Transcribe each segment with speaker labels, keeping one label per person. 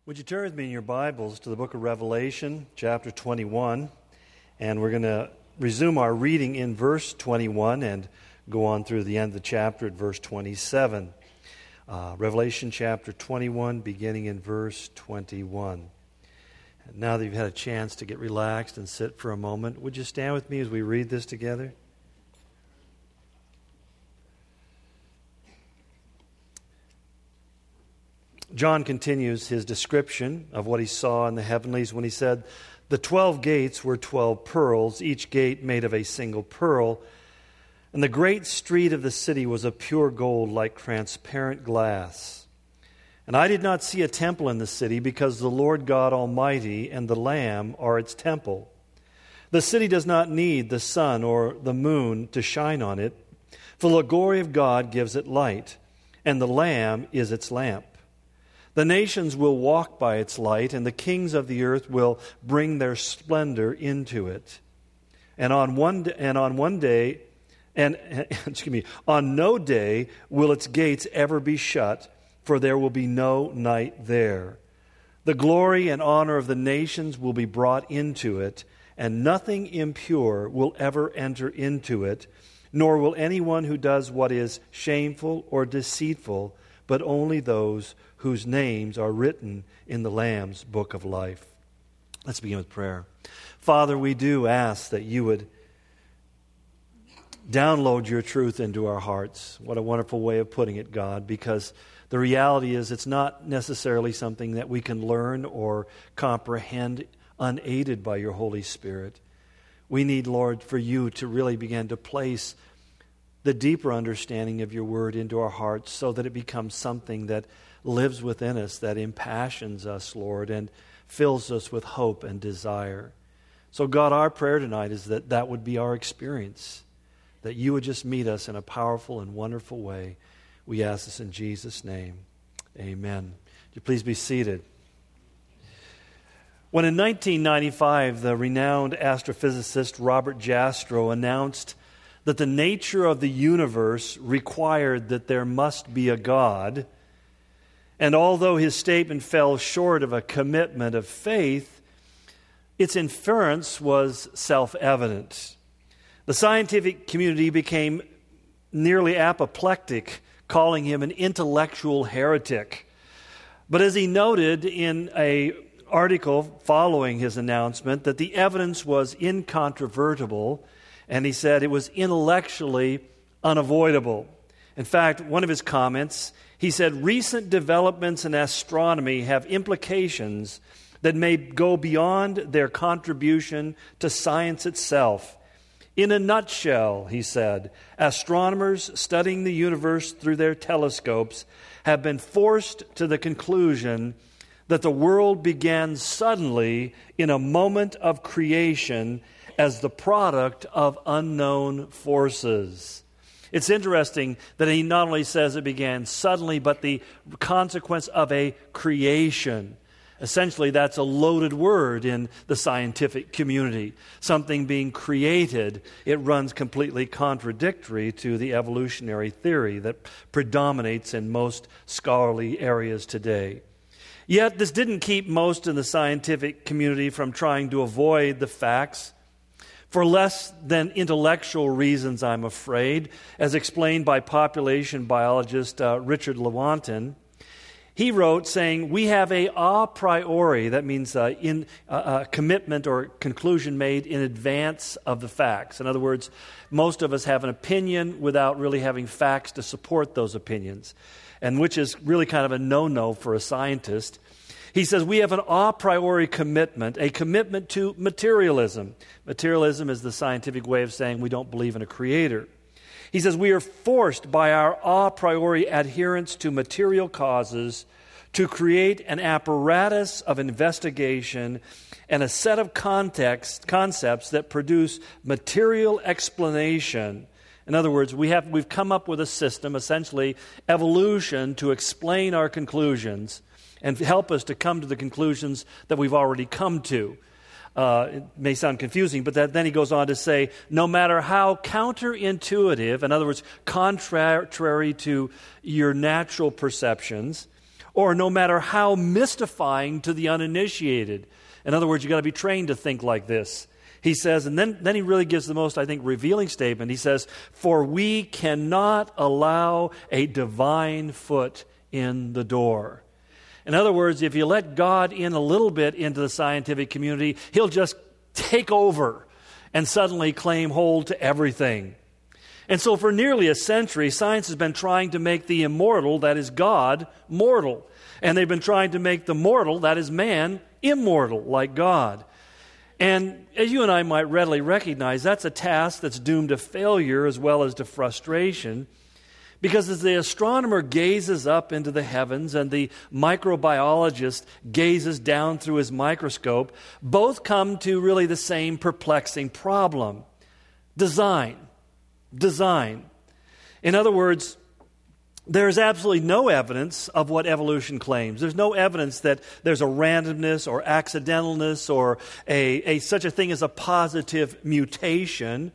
Speaker 1: Would you turn with me in your Bibles to the book of Revelation, chapter 21, and we're going to resume our reading in verse 21 and go on through the end of the chapter at verse 27. Revelation chapter 21, beginning in verse 21. And now that you've had a chance to get relaxed and sit for a moment, would you stand with me as we read this together? John continues his description of what he saw in the heavenlies when he said, "The 12 gates were 12 pearls, each gate made of a single pearl, and the great street of the city was of pure gold like transparent glass. And I did not see a temple in the city, because the Lord God Almighty and the Lamb are its temple. The city does not need the sun or the moon to shine on it, for the glory of God gives it light, and the Lamb is its lamp. The nations will walk by its light, and the kings of the earth will bring their splendor into it. And on no day will its gates ever be shut, for there will be no night there. The glory and honor of the nations will be brought into it, and nothing impure will ever enter into it, nor will anyone who does what is shameful or deceitful, but only those whose names are written in the Lamb's book of life." Let's begin with prayer. Father, we do ask that you would download your truth into our hearts. What a wonderful way of putting it, God, because the reality is it's not necessarily something that we can learn or comprehend unaided by your Holy Spirit. We need, Lord, for you to really begin to place the deeper understanding of your word into our hearts so that it becomes something that lives within us, that impassions us, Lord, and fills us with hope and desire. So, God, our prayer tonight is that that would be our experience, that you would just meet us in a powerful and wonderful way. We ask this in Jesus' name. Amen. Would you please be seated? When in 1995, the renowned astrophysicist Robert Jastrow announced that the nature of the universe required that there must be a God, and although his statement fell short of a commitment of faith, its inference was self-evident. The scientific community became nearly apoplectic, calling him an intellectual heretic. But as he noted in an article following his announcement, that the evidence was incontrovertible, and he said it was intellectually unavoidable. In fact, one of his comments, he said, "Recent developments in astronomy have implications that may go beyond their contribution to science itself. In a nutshell," he said, "astronomers studying the universe through their telescopes have been forced to the conclusion that the world began suddenly in a moment of creation as the product of unknown forces." It's interesting that he not only says it began suddenly, but the consequence of a creation. Essentially, that's a loaded word in the scientific community. Something being created, it runs completely contradictory to the evolutionary theory that predominates in most scholarly areas today. Yet, this didn't keep most in the scientific community from trying to avoid the facts for less than intellectual reasons, I'm afraid, as explained by population biologist Richard Lewontin. He wrote saying, "We have a priori," that means in a commitment or conclusion made in advance of the facts. In other words, most of us have an opinion without really having facts to support those opinions, and which is really kind of a no-no for a scientist. He says we have an a priori commitment, a commitment to materialism. Materialism is the scientific way of saying we don't believe in a creator. He says we are forced by our a priori adherence to material causes to create an apparatus of investigation and a set of concepts that produce material explanation. In other words, we've come up with a system, essentially evolution, to explain our conclusions and help us to come to the conclusions that we've already come to. It may sound confusing, but then he goes on to say, no matter how counterintuitive, in other words, contrary to your natural perceptions, or no matter how mystifying to the uninitiated. In other words, you've got to be trained to think like this. He says, and then he really gives the most, I think, revealing statement. He says, "For we cannot allow a divine foot in the door." In other words, if you let God in a little bit into the scientific community, he'll just take over and suddenly claim hold to everything. And so for nearly a century, science has been trying to make the immortal, that is God, mortal. And they've been trying to make the mortal, that is man, immortal, like God. And as you and I might readily recognize, that's a task that's doomed to failure as well as to frustration. Because as the astronomer gazes up into the heavens and the microbiologist gazes down through his microscope, both come to really the same perplexing problem: design. In other words, there is absolutely no evidence of what evolution claims. There's no evidence that there's a randomness or accidentalness or such a thing as a positive mutation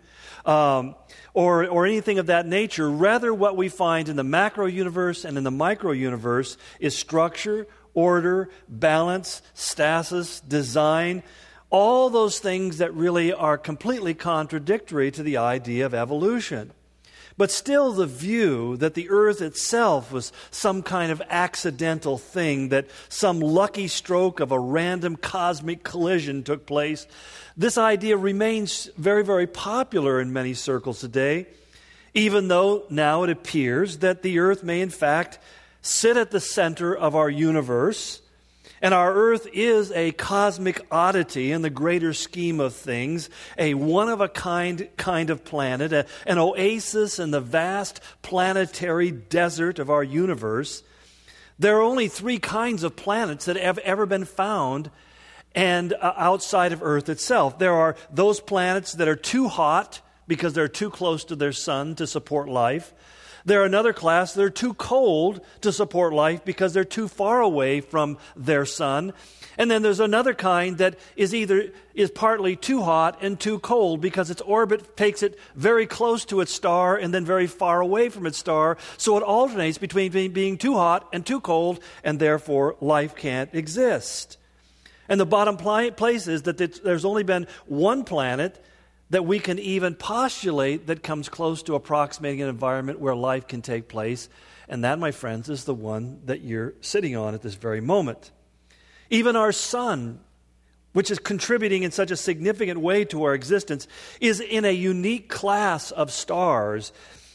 Speaker 1: or anything of that nature. Rather, what we find in the macro universe and in the micro universe is structure, order, balance, stasis, design, all those things that really are completely contradictory to the idea of evolution. But still, the view that the earth itself was some kind of accidental thing, that some lucky stroke of a random cosmic collision took place, this idea remains very, very popular in many circles today, even though now it appears that the earth may in fact sit at the center of our universe. And our earth is a cosmic oddity in the greater scheme of things, a one-of-a-kind kind of planet, an oasis in the vast planetary desert of our universe. There are only 3 kinds of planets that have ever been found and outside of Earth itself. There are those planets that are too hot because they're too close to their sun to support life. There are another class that are too cold to support life because they're too far away from their sun. And then there's another kind that is partly too hot and too cold because its orbit takes it very close to its star and then very far away from its star. So it alternates between being too hot and too cold, and therefore life can't exist. And the bottom place is that there's only been one planet that we can even postulate that comes close to approximating an environment where life can take place. And that, my friends, is the one that you're sitting on at this very moment. Even our sun, which is contributing in such a significant way to our existence, is in a unique class of stars.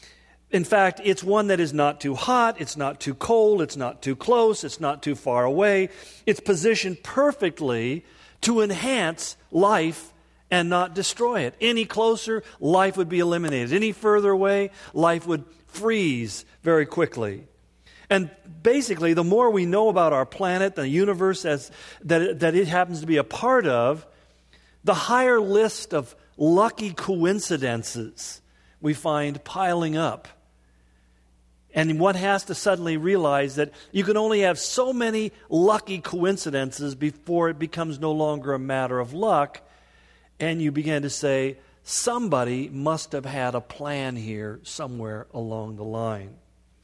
Speaker 1: In fact, it's one that is not too hot, it's not too cold, it's not too close, it's not too far away. It's positioned perfectly to enhance life and not destroy it. Any closer, life would be eliminated. Any further away, life would freeze very quickly. And basically, the more we know about our planet, the universe that it happens to be a part of, the higher list of lucky coincidences we find piling up. And one has to suddenly realize that you can only have so many lucky coincidences before it becomes no longer a matter of luck. And you begin to say, somebody must have had a plan here somewhere along the line.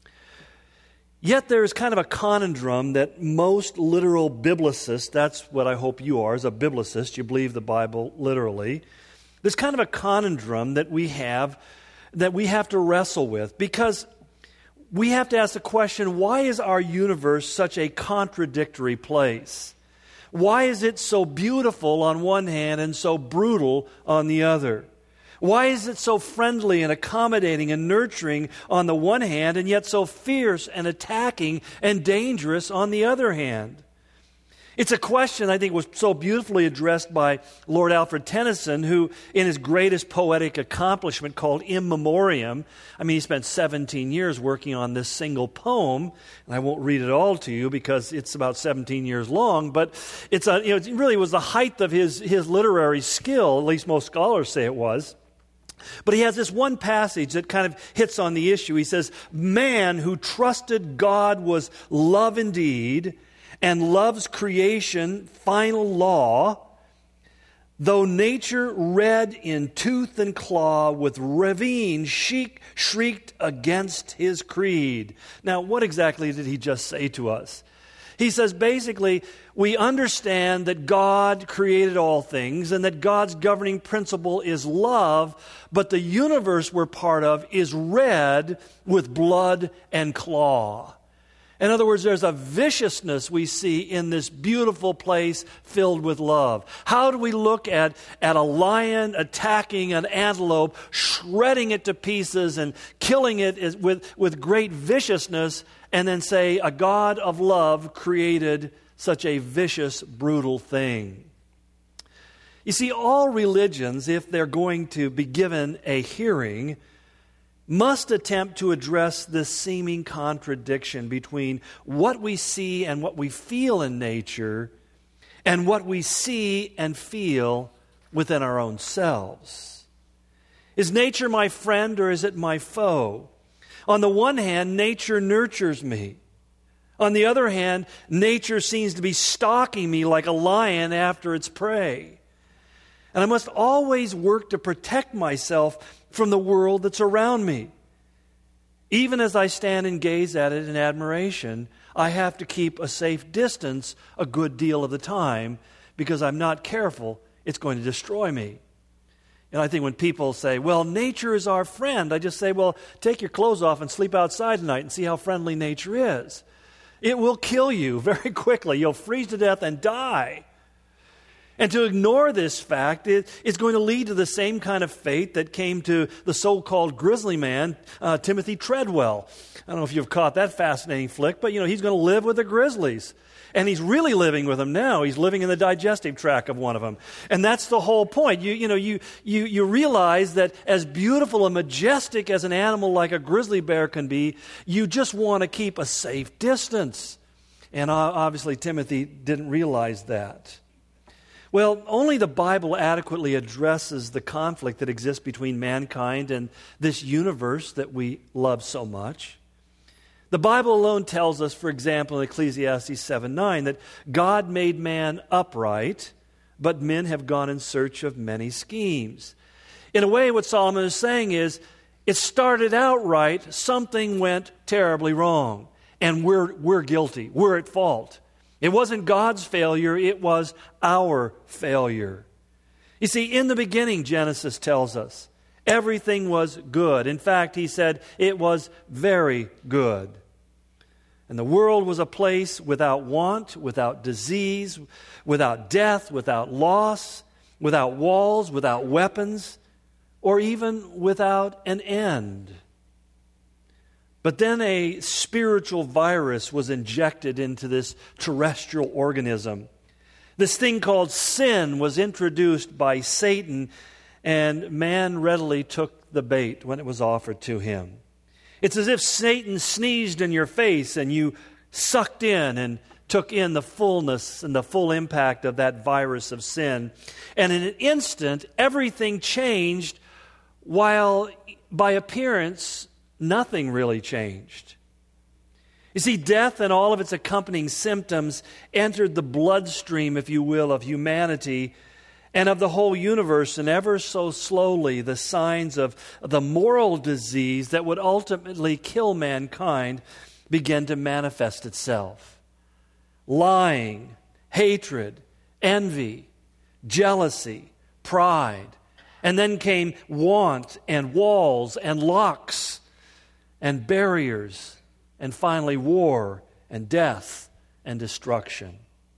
Speaker 1: Yet there is kind of a conundrum that most literal biblicists, that's what I hope you are, as a biblicist, you believe the Bible literally. There's kind of a conundrum that we have to wrestle with, because we have to ask the question, why is our universe such a contradictory place? Why is it so beautiful on one hand and so brutal on the other? Why is it so friendly and accommodating and nurturing on the one hand and yet so fierce and attacking and dangerous on the other hand? It's a question I think was so beautifully addressed by Lord Alfred Tennyson, who in his greatest poetic accomplishment called In Memoriam, he spent 17 years working on this single poem, and I won't read it all to you because it's about 17 years long, but it really was the height of his literary skill, at least most scholars say it was. But he has this one passage that kind of hits on the issue. He says, "Man who trusted God was love indeed, and love's creation final law, though nature red in tooth and claw with ravine shrieked against his creed." Now, what exactly did he just say to us? He says basically, we understand that God created all things and that God's governing principle is love, but the universe we're part of is red with blood and claw. In other words, there's a viciousness we see in this beautiful place filled with love. How do we look at a lion attacking an antelope, shredding it to pieces and killing it with great viciousness, and then say a God of love created such a vicious, brutal thing? You see, all religions, if they're going to be given a hearing, must attempt to address this seeming contradiction between what we see and what we feel in nature and what we see and feel within our own selves. Is nature my friend or is it my foe? On the one hand, nature nurtures me. On the other hand, nature seems to be stalking me like a lion after its prey. And I must always work to protect myself from the world that's around me. Even as I stand and gaze at it in admiration, I have to keep a safe distance a good deal of the time because I'm not careful, it's going to destroy me. And I think when people say, well, nature is our friend, I just say, well, take your clothes off and sleep outside tonight and see how friendly nature is. It will kill you very quickly. You'll freeze to death and die. And to ignore this fact is going to lead to the same kind of fate that came to the so-called grizzly man, Timothy Treadwell. I don't know if you've caught that fascinating flick, but he's going to live with the grizzlies. And he's really living with them now. He's living in the digestive tract of one of them. And that's the whole point. You realize that as beautiful and majestic as an animal like a grizzly bear can be, you just want to keep a safe distance. And obviously Timothy didn't realize that. Well, only the Bible adequately addresses the conflict that exists between mankind and this universe that we love so much. The Bible alone tells us, for example, in Ecclesiastes 7:9, that God made man upright, but men have gone in search of many schemes. In a way, what Solomon is saying is, it started out right, something went terribly wrong, and we're guilty, we're at fault. It wasn't God's failure, it was our failure. You see, in the beginning, Genesis tells us, everything was good. In fact, he said it was very good. And the world was a place without want, without disease, without death, without loss, without walls, without weapons, or even without an end. But then a spiritual virus was injected into this terrestrial organism. This thing called sin was introduced by Satan, and man readily took the bait when it was offered to him. It's as if Satan sneezed in your face and you sucked in and took in the fullness and the full impact of that virus of sin. And in an instant, everything changed, while by appearance, nothing really changed. You see, death and all of its accompanying symptoms entered the bloodstream, if you will, of humanity and of the whole universe, and ever so slowly the signs of the moral disease that would ultimately kill mankind began to manifest itself. Lying, hatred, envy, jealousy, pride, and then came want and walls and locks and barriers, and finally war and death and destruction.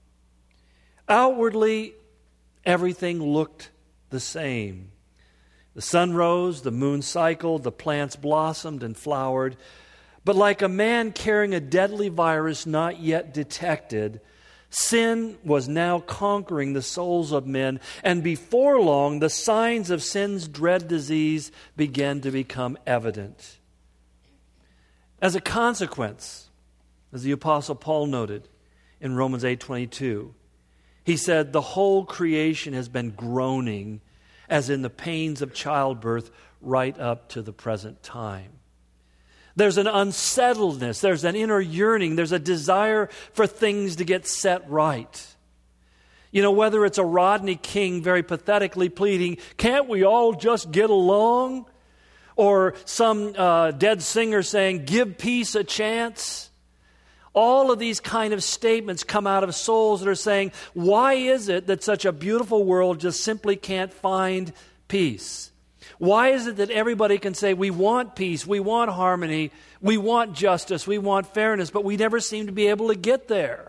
Speaker 1: Outwardly, everything looked the same. The sun rose, the moon cycled, the plants blossomed and flowered. But like a man carrying a deadly virus not yet detected, sin was now conquering the souls of men, and before long, the signs of sin's dread disease began to become evident. As a consequence, as the Apostle Paul noted in Romans 8:22, he said, the whole creation has been groaning as in the pains of childbirth right up to the present time. There's an unsettledness, there's an inner yearning, there's a desire for things to get set right. Whether it's a Rodney King very pathetically pleading, can't we all just get along? Or some dead singer saying, give peace a chance. All of these kind of statements come out of souls that are saying, why is it that such a beautiful world just simply can't find peace? Why is it that everybody can say, we want peace, we want harmony, we want justice, we want fairness, but we never seem to be able to get there?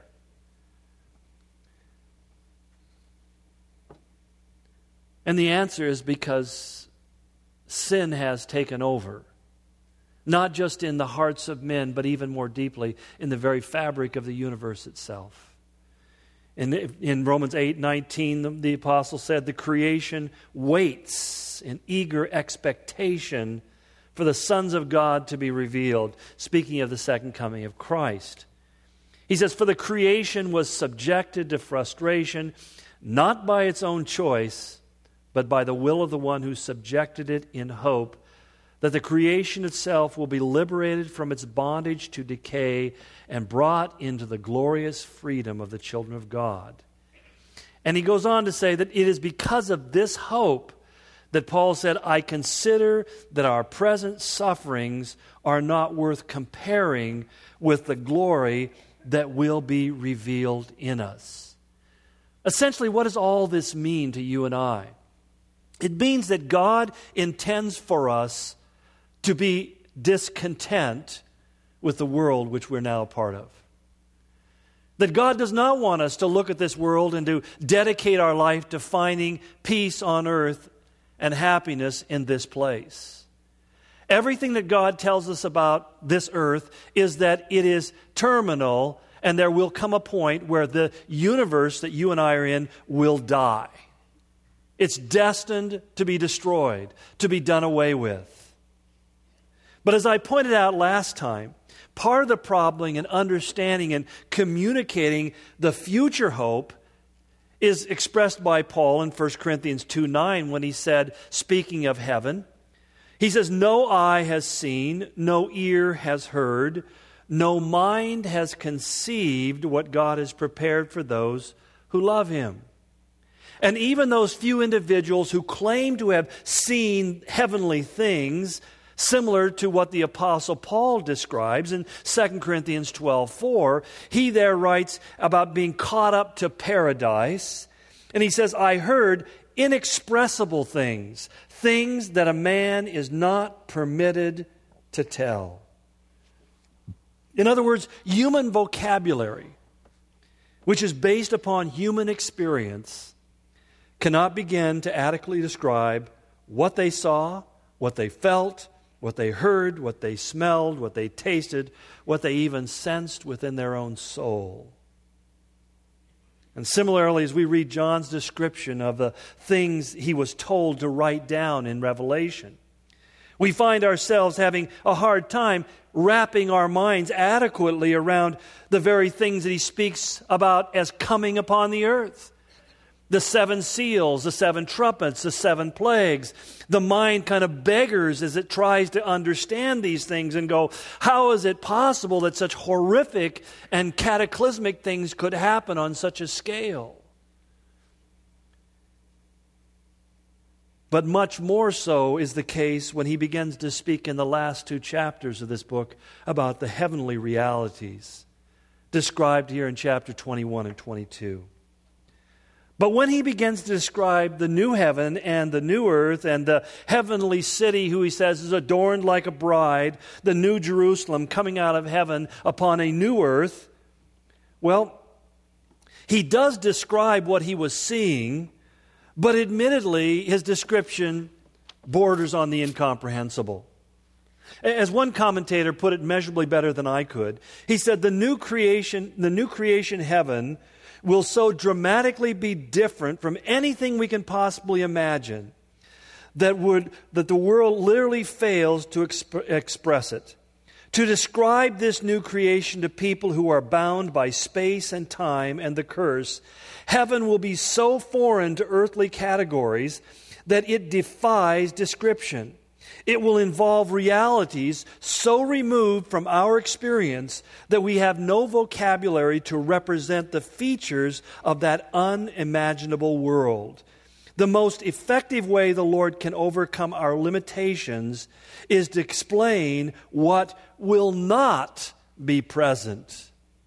Speaker 1: And the answer is because sin has taken over. Not just in the hearts of men, but even more deeply in the very fabric of the universe itself. In Romans 8:19, the apostle said, the creation waits in eager expectation for the sons of God to be revealed, speaking of the second coming of Christ. He says, for the creation was subjected to frustration, not by its own choice, but by the will of the one who subjected it, in hope that the creation itself will be liberated from its bondage to decay and brought into the glorious freedom of the children of God. And he goes on to say that it is because of this hope that Paul said, I consider that our present sufferings are not worth comparing with the glory that will be revealed in us. Essentially, what does all this mean to you and I? It means that God intends for us to be discontent with the world which we're now a part of. That God does not want us to look at this world and to dedicate our life to finding peace on earth and happiness in this place. Everything that God tells us about this earth is that it is terminal, and there will come a point where the universe that you and I are in will die. It's destined to be destroyed, to be done away with. But as I pointed out last time, part of the problem in understanding and communicating the future hope is expressed by Paul in 1 Corinthians 2:9 when he said, speaking of heaven, he says, no eye has seen, no ear has heard, no mind has conceived what God has prepared for those who love Him. And even those few individuals who claim to have seen heavenly things, similar to what the Apostle Paul describes in 2 Corinthians 12:4. He there writes about being caught up to paradise. And he says, I heard inexpressible things, things that a man is not permitted to tell. In other words, human vocabulary, which is based upon human experience, cannot begin to adequately describe what they saw, what they felt, what they heard, what they smelled, what they tasted, what they even sensed within their own soul. And similarly, as we read John's description of the things he was told to write down in Revelation, we find ourselves having a hard time wrapping our minds adequately around the very things that he speaks about as coming upon the earth. The 7 seals, the 7 trumpets, the 7 plagues. The mind kind of beggars as it tries to understand these things and go, how is it possible that such horrific and cataclysmic things could happen on such a scale? But much more so is the case when he begins to speak in the last 2 chapters of this book about the heavenly realities described here in chapter 21 and 22. But when he begins to describe the new heaven and the new earth and the heavenly city, who he says is adorned like a bride, the new Jerusalem coming out of heaven upon a new earth, well, he does describe what he was seeing, but admittedly his description borders on the incomprehensible. As one commentator put it measurably better than I could, he said the new creation heaven will so dramatically be different from anything we can possibly imagine that the world literally fails to express it. To describe this new creation to people who are bound by space and time and the curse, heaven will be so foreign to earthly categories that it defies description. It will involve realities so removed from our experience that we have no vocabulary to represent the features of that unimaginable world. The most effective way the Lord can overcome our limitations is to explain what will not be present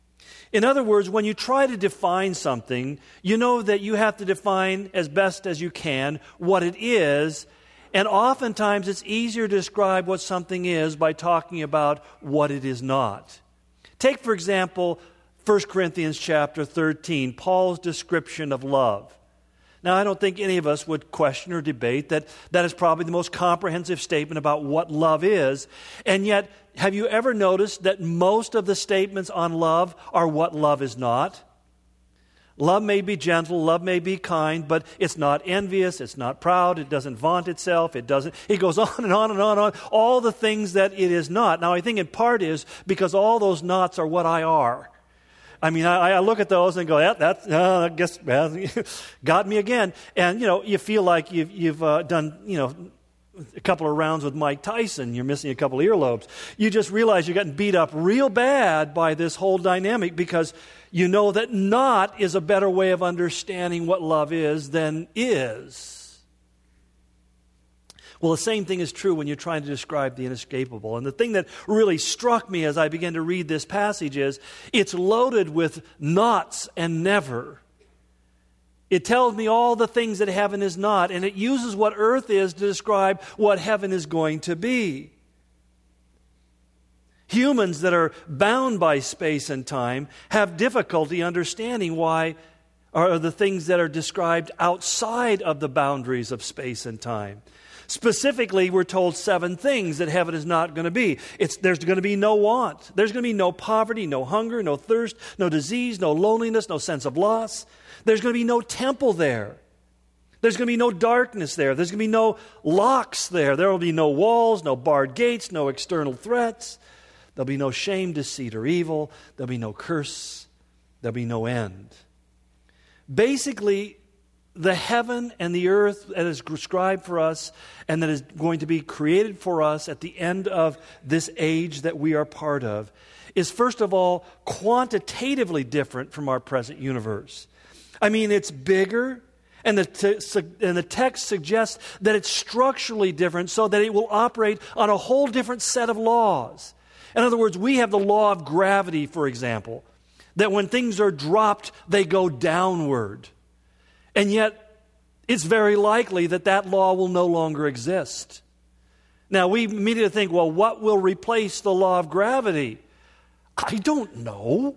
Speaker 1: In other words, when you try to define something, you know that you have to define as best as you can what it is, and oftentimes it's easier to describe what something is by talking about what it is not. Take, for example, 1 Corinthians chapter 13, Paul's description of love. Now, I don't think any of us would question or debate that that is probably the most comprehensive statement about what love is. And yet, have you ever noticed that most of the statements on love are what love is not? Love may be gentle, love may be kind, but it's not envious, it's not proud, it doesn't vaunt itself, it goes on and on and on and on, all the things that it is not. Now, I think in part is because all those nots are what I are. I mean, I look at those and go, yeah, that's, I guess, got me again. And, you feel like you've done, a couple of rounds with Mike Tyson. You're missing a couple of earlobes. You just realize you're getting beat up real bad by this whole dynamic because you know that not is a better way of understanding what love is than is. Well, the same thing is true when you're trying to describe the inescapable. And the thing that really struck me as I began to read this passage is it's loaded with nots and never. It tells me all the things that heaven is not, and it uses what earth is to describe what heaven is going to be. Humans that are bound by space and time have difficulty understanding why are the things that are described outside of the boundaries of space and time. Specifically, we're told 7 things that heaven is not going to be. There's going to be no want. There's going to be no poverty, no hunger, no thirst, no disease, no loneliness, no sense of loss. There's going to be no temple there. There's going to be no darkness there. There's going to be no locks there. There will be no walls, no barred gates, no external threats. There'll be no shame, deceit, or evil. There'll be no curse. There'll be no end. Basically, the heaven and the earth that is prescribed for us and that is going to be created for us at the end of this age that we are part of is, first of all, quantitatively different from our present universe. I mean, it's bigger, and the text suggests that it's structurally different so that it will operate on a whole different set of laws. In other words, we have the law of gravity, for example, that when things are dropped, they go downward. And yet, it's very likely that that law will no longer exist. Now, we immediately think, well, what will replace the law of gravity? I don't know.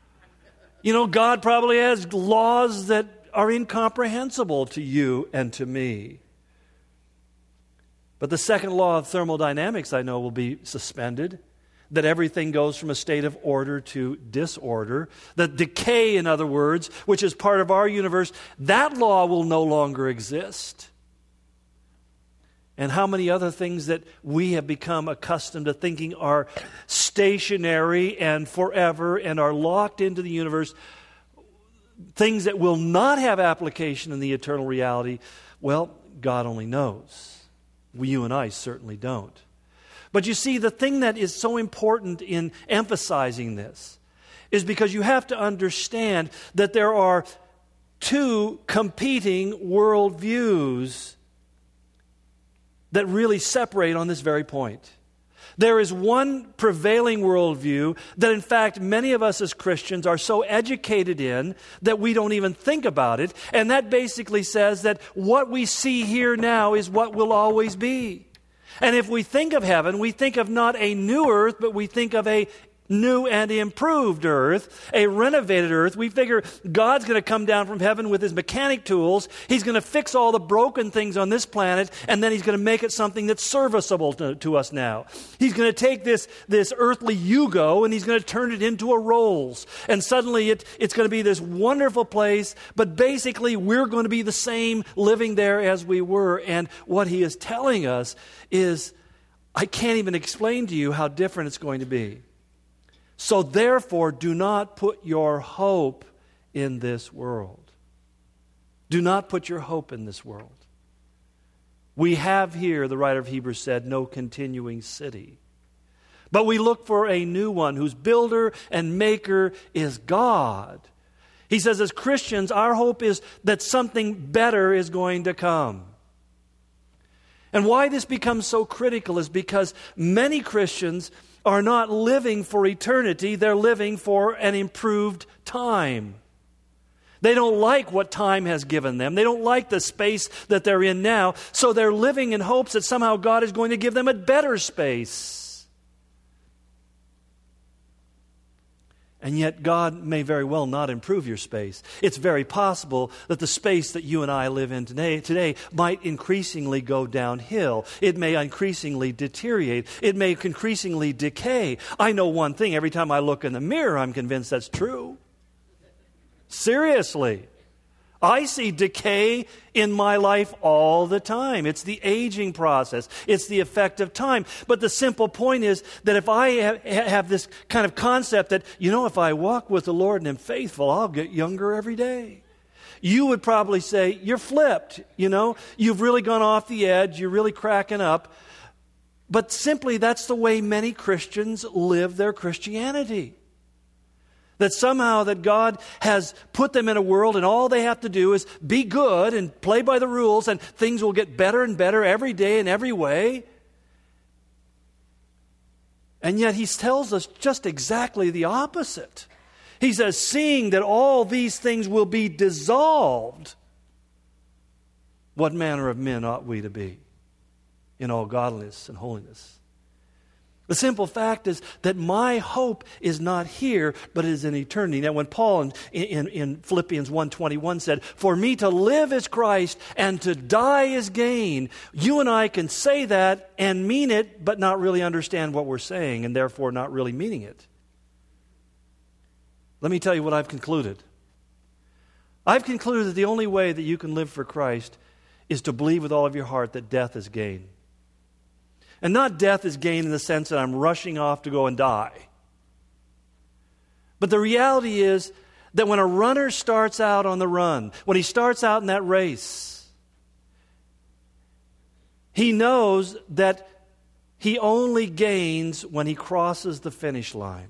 Speaker 1: God probably has laws that are incomprehensible to you and to me. But the second law of thermodynamics, I know, will be suspended. That everything goes from a state of order to disorder. That decay, in other words, which is part of our universe, that law will no longer exist. And how many other things that we have become accustomed to thinking are stationary and forever and are locked into the universe, things that will not have application in the eternal reality, well, God only knows. You and I certainly don't. But you see, the thing that is so important in emphasizing this is because you have to understand that there are 2 competing worldviews that really separate on this very point. There is one prevailing worldview that, in fact, many of us as Christians are so educated in that we don't even think about it, and that basically says that what we see here now is what will always be. And if we think of heaven, we think of not a new earth, but we think of a new and improved earth, a renovated earth. We figure God's going to come down from heaven with his mechanic tools. He's going to fix all the broken things on this planet, and then he's going to make it something that's serviceable to us now. He's going to take this earthly Yugo, and he's going to turn it into a Rolls. And suddenly it's going to be this wonderful place, but basically we're going to be the same living there as we were. And what he is telling us is, I can't even explain to you how different it's going to be. So therefore, do not put your hope in this world. Do not put your hope in this world. We have here, the writer of Hebrews said, no continuing city. But we look for a new one whose builder and maker is God. He says, as Christians, our hope is that something better is going to come. And why this becomes so critical is because many Christians are not living for eternity, they're living for an improved time. They don't like what time has given them. They don't like the space that they're in now, so they're living in hopes that somehow God is going to give them a better space. And yet God may very well not improve your space. It's very possible that the space that you and I live in today might increasingly go downhill. It may increasingly deteriorate. It may increasingly decay. I know one thing. Every time I look in the mirror, I'm convinced that's true. Seriously. I see decay in my life all the time. It's the aging process. It's the effect of time. But the simple point is that if I have this kind of concept that, if I walk with the Lord and am faithful, I'll get younger every day. You would probably say, you're flipped, You've really gone off the edge. You're really cracking up. But simply, that's the way many Christians live their Christianity. That somehow that God has put them in a world and all they have to do is be good and play by the rules and things will get better and better every day in every way. And yet He tells us just exactly the opposite. He says, seeing that all these things will be dissolved, what manner of men ought we to be in all godliness and holiness? The simple fact is that my hope is not here, but is in eternity. Now, when Paul in Philippians 1:21 said, "For me to live is Christ, and to die is gain," you and I can say that and mean it, but not really understand what we're saying, and therefore not really meaning it. Let me tell you what I've concluded. I've concluded that the only way that you can live for Christ is to believe with all of your heart that death is gain. And not death is gain in the sense that I'm rushing off to go and die. But the reality is that when a runner starts out on the run, when he starts out in that race, he knows that he only gains when he crosses the finish line.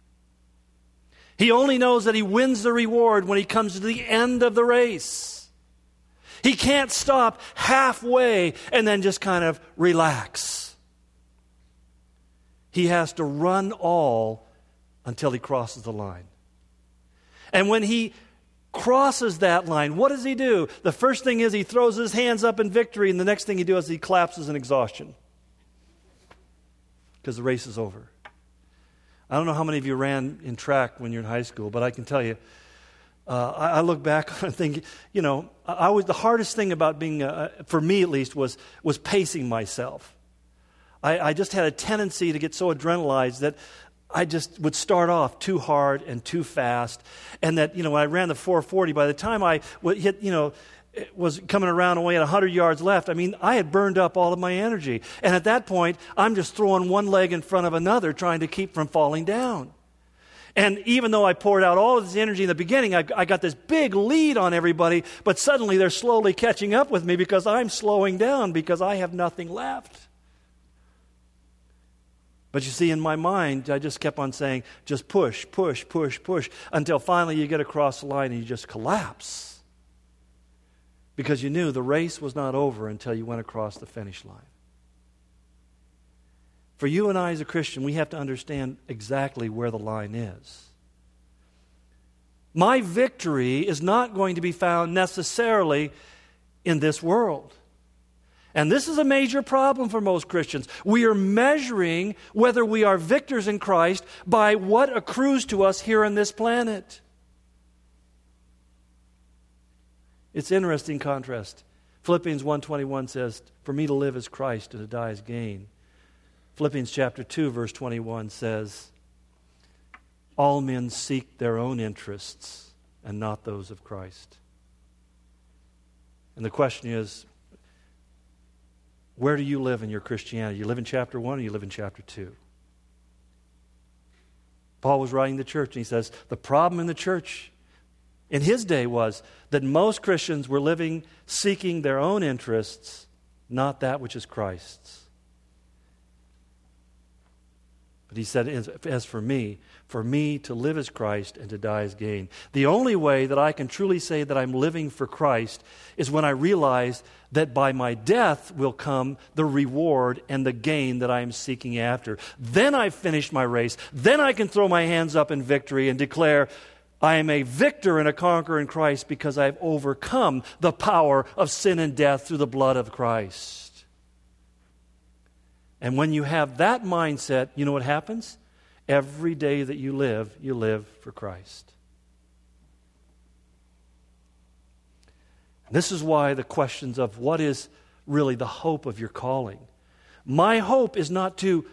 Speaker 1: He only knows that he wins the reward when he comes to the end of the race. He can't stop halfway and then just kind of relax. He has to run all until he crosses the line. And when he crosses that line, what does he do? The first thing is he throws his hands up in victory, and the next thing he does is he collapses in exhaustion. Because the race is over. I don't know how many of you ran in track when you're in high school, but I can tell you, I look back and think, the hardest thing about being, for me at least, was pacing myself. I just had a tendency to get so adrenalized that I just would start off too hard and too fast. And that, when I ran the 440, by the time I would hit, was coming around only at 100 yards left, I had burned up all of my energy. And at that point, I'm just throwing one leg in front of another, trying to keep from falling down. And even though I poured out all of this energy in the beginning, I got this big lead on everybody, but suddenly they're slowly catching up with me because I'm slowing down because I have nothing left. But you see, in my mind, I just kept on saying, just push, push, push, push, until finally you get across the line and you just collapse. Because you knew the race was not over until you went across the finish line. For you and I as a Christian, we have to understand exactly where the line is. My victory is not going to be found necessarily in this world. And this is a major problem for most Christians. We are measuring whether we are victors in Christ by what accrues to us here on this planet. It's interesting contrast. Philippians 1:21 says, "For me to live is Christ and to die is gain." Philippians chapter 2, verse 21 says, "All men seek their own interests and not those of Christ." And the question is, where do you live in your Christianity? You live in chapter 1 or you live in chapter 2? Paul was writing to the church and he says, the problem in the church in his day was that most Christians were living seeking their own interests, not that which is Christ's. But he said, as for me to live is Christ and to die is gain. The only way that I can truly say that I'm living for Christ is when I realize that by my death will come the reward and the gain that I am seeking after. Then I've finished my race. Then I can throw my hands up in victory and declare, I am a victor and a conqueror in Christ because I've overcome the power of sin and death through the blood of Christ. And when you have that mindset, you know what happens? Every day that you live for Christ. This is why the questions of what is really the hope of your calling. My hope is not to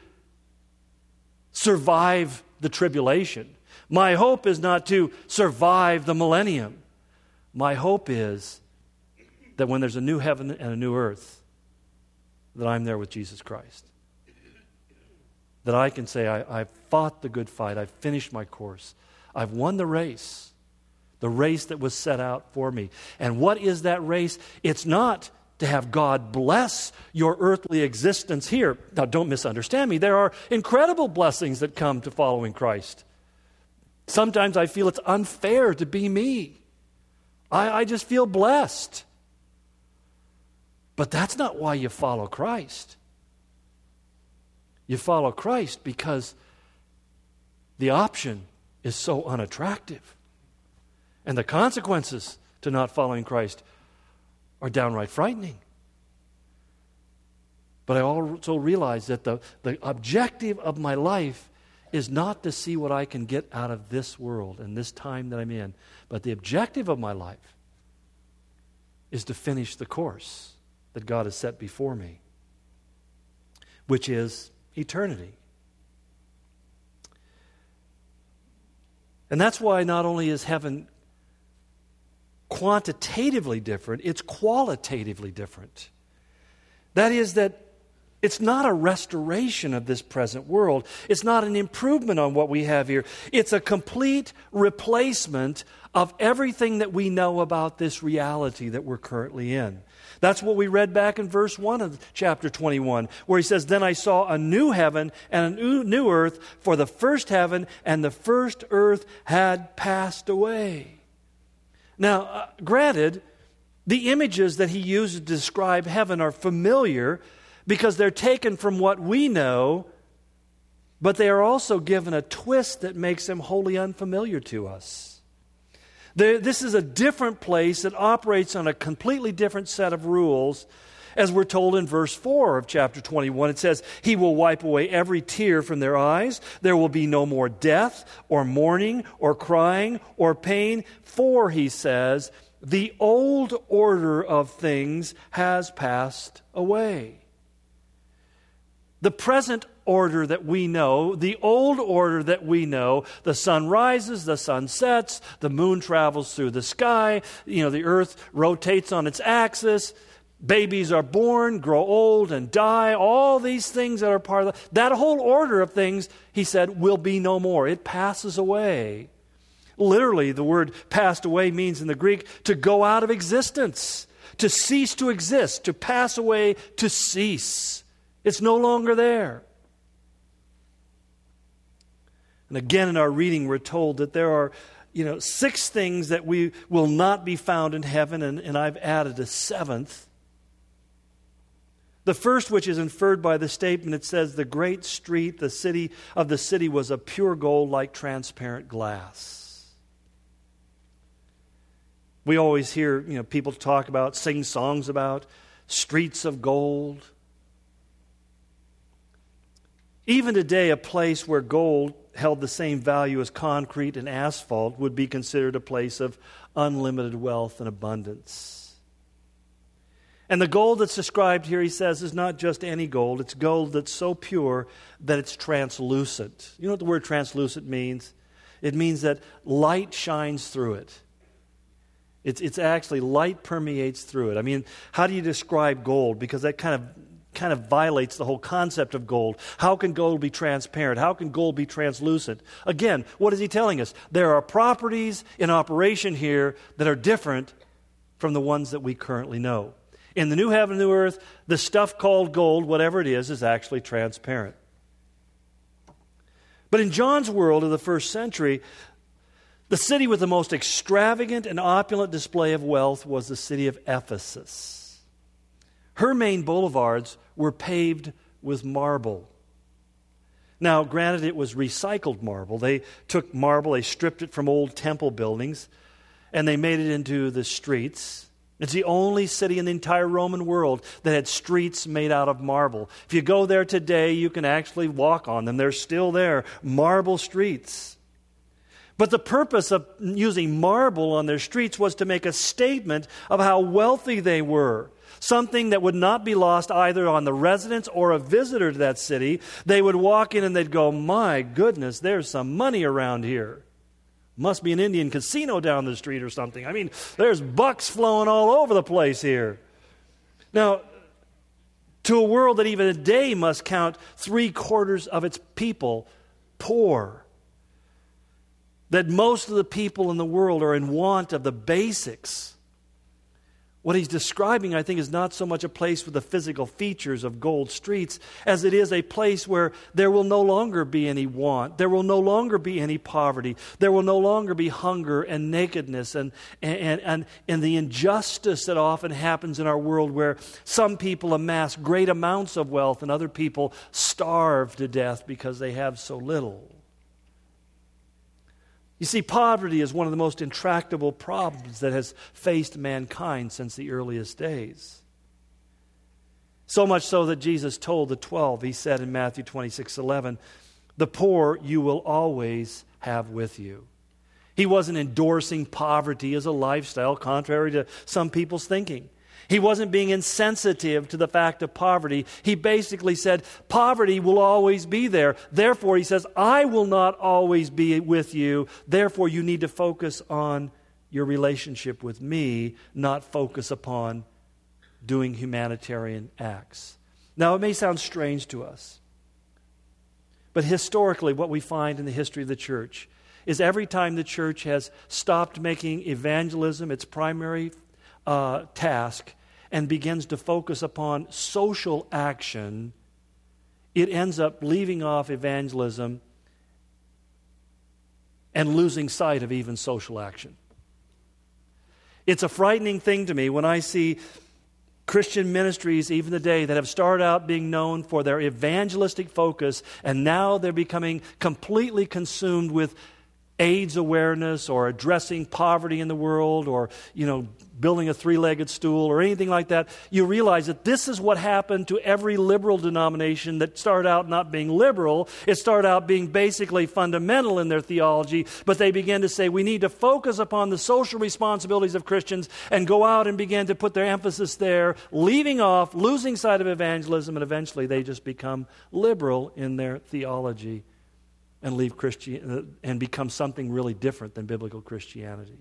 Speaker 1: survive the tribulation. My hope is not to survive the millennium. My hope is that when there's a new heaven and a new earth, that I'm there with Jesus Christ. That I can say, I've fought the good fight, I've finished my course, I've won the race that was set out for me. And what is that race? It's not to have God bless your earthly existence here. Now, don't misunderstand me. There are incredible blessings that come to following Christ. Sometimes I feel it's unfair to be me. I just feel blessed. But that's not why you follow Christ. You follow Christ because the option is so unattractive. And the consequences to not following Christ are downright frightening. But I also realize that the objective of my life is not to see what I can get out of this world and this time that I'm in. But the objective of my life is to finish the course that God has set before me, which is eternity. And that's why not only is heaven quantitatively different, it's qualitatively different. That is that it's not a restoration of this present world. It's not an improvement on what we have here. It's a complete replacement of everything that we know about this reality that we're currently in. That's what we read back in verse 1 of chapter 21, where he says, Then I saw a new heaven and a new earth, for the first heaven and the first earth had passed away. Now, granted, the images that he uses to describe heaven are familiar because they're taken from what we know, but they are also given a twist that makes them wholly unfamiliar to us. This is a different place that operates on a completely different set of rules, as we're told in verse 4 of chapter 21. It says, He will wipe away every tear from their eyes. There will be no more death, or mourning, or crying, or pain, for, he says, the old order of things has passed away. The present order that we know, the old order that we know, the sun rises, the sun sets, the moon travels through the sky, the earth rotates on its axis, babies are born, grow old, and die, all these things that are part of that whole order of things, he said, will be no more. It passes away. Literally, the word passed away means in the Greek to go out of existence, to cease to exist, to pass away, to cease. It's no longer there. And again in our reading we're told that there are 6 things that we will not be found in heaven, and I've added a 7th. The first, which is inferred by the statement, it says the great street, the city was of pure gold like transparent glass. We always hear people talk about, sing songs about streets of gold. Even today, a place where gold held the same value as concrete and asphalt would be considered a place of unlimited wealth and abundance. And the gold that's described here, he says, is not just any gold. It's gold that's so pure that it's translucent. You know what the word translucent means? It means that light shines through it. It's actually, light permeates through it. I mean, how do you describe gold? Because that kind of violates the whole concept of gold. How can gold be transparent? How can gold be translucent? Again, what is he telling us? There are properties in operation here that are different from the ones that we currently know. In the new heaven and new earth, the stuff called gold, whatever it is actually transparent. But in John's world of the first century, the city with the most extravagant and opulent display of wealth was the city of Ephesus. Her main boulevards were paved with marble. Now, granted, it was recycled marble. They took marble, they stripped it from old temple buildings, and they made it into the streets. It's the only city in the entire Roman world that had streets made out of marble. If you go there today, you can actually walk on them. They're still there, marble streets. But the purpose of using marble on their streets was to make a statement of how wealthy they were. Something that would not be lost either on the residents or a visitor to that city. They would walk in and they'd go, my goodness, there's some money around here. Must be an Indian casino down the street or something. I mean, there's bucks flowing all over the place here. Now, to a world that even today must count 3/4 of its people poor, that most of the people in the world are in want of the basics. What he's describing, I think, is not so much a place with the physical features of gold streets as it is a place where there will no longer be any want. There will no longer be any poverty. There will no longer be hunger and nakedness and the injustice that often happens in our world where some people amass great amounts of wealth and other people starve to death because they have so little. You see, poverty is one of the most intractable problems that has faced mankind since the earliest days. So much so that Jesus told the 12, he said in Matthew 26:11, the poor you will always have with you. He wasn't endorsing poverty as a lifestyle, contrary to some people's thinking. He wasn't being insensitive to the fact of poverty. He basically said, poverty will always be there. Therefore, he says, I will not always be with you. Therefore, you need to focus on your relationship with me, not focus upon doing humanitarian acts. Now, it may sound strange to us, but historically, what we find in the history of the church is every time the church has stopped making evangelism its primary task and begins to focus upon social action, it ends up leaving off evangelism and losing sight of even social action. It's a frightening thing to me when I see Christian ministries, even today, that have started out being known for their evangelistic focus, and now they're becoming completely consumed with AIDS awareness or addressing poverty in the world or, building a three-legged stool or anything like that. You realize that this is what happened to every liberal denomination that started out not being liberal. It started out being basically fundamental in their theology, but they began to say we need to focus upon the social responsibilities of Christians and go out and begin to put their emphasis there, losing sight of evangelism, and eventually they just become liberal in their theology and leave Christian and become something really different than biblical Christianity.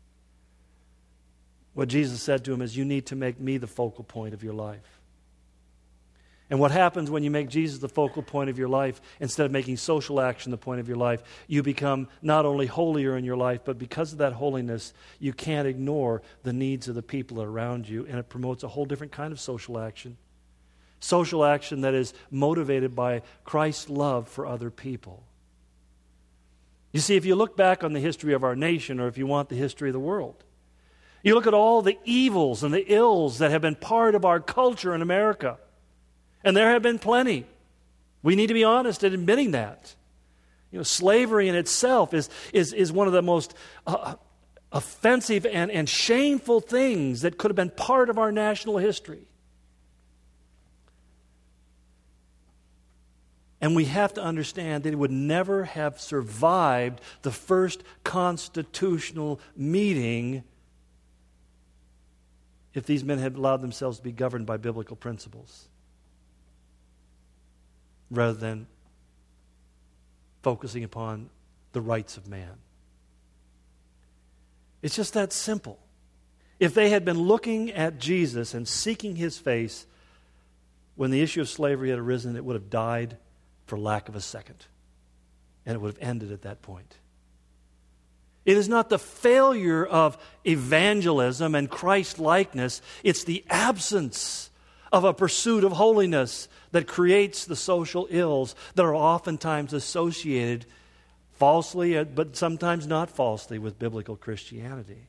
Speaker 1: What Jesus said to him is, you need to make me the focal point of your life. And what happens when you make Jesus the focal point of your life, instead of making social action the point of your life, you become not only holier in your life, but because of that holiness, you can't ignore the needs of the people around you, and it promotes a whole different kind of social action. Social action that is motivated by Christ's love for other people. You see, if you look back on the history of our nation, or if you want the history of the world, you look at all the evils and the ills that have been part of our culture in America. And there have been plenty. We need to be honest in admitting that. Slavery in itself is one of the most offensive and shameful things that could have been part of our national history. And we have to understand that it would never have survived the first constitutional meeting if these men had allowed themselves to be governed by biblical principles rather than focusing upon the rights of man. It's just that simple. If they had been looking at Jesus and seeking his face when the issue of slavery had arisen, it would have died for lack of a second, and it would have ended at that point. It is not the failure of evangelism and Christ-likeness, it's the absence of a pursuit of holiness that creates the social ills that are oftentimes associated falsely, but sometimes not falsely, with biblical Christianity.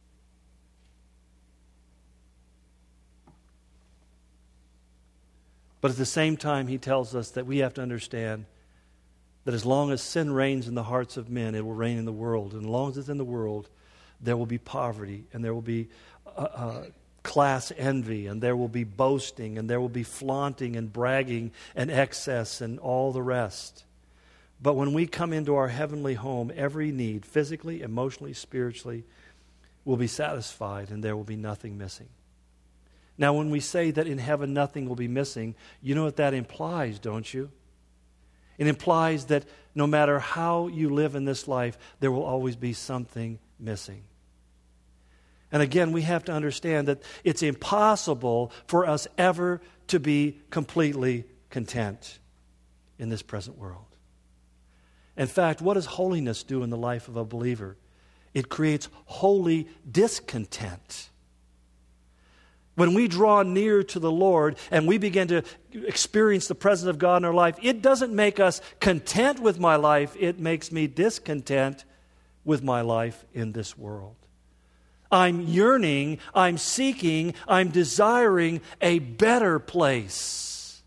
Speaker 1: But at the same time, he tells us that we have to understand that as long as sin reigns in the hearts of men, it will reign in the world. And as long as it's in the world, there will be poverty, and there will be class envy, and there will be boasting, and there will be flaunting and bragging and excess and all the rest. But when we come into our heavenly home, every need, physically, emotionally, spiritually, will be satisfied, and there will be nothing missing. Now, when we say that in heaven nothing will be missing, you know what that implies, don't you? It implies that no matter how you live in this life, there will always be something missing. And again, we have to understand that it's impossible for us ever to be completely content in this present world. In fact, what does holiness do in the life of a believer? It creates holy discontent. When we draw near to the Lord and we begin to experience the presence of God in our life, it doesn't make us content with my life. It makes me discontent with my life in this world. I'm yearning, I'm seeking, I'm desiring a better place.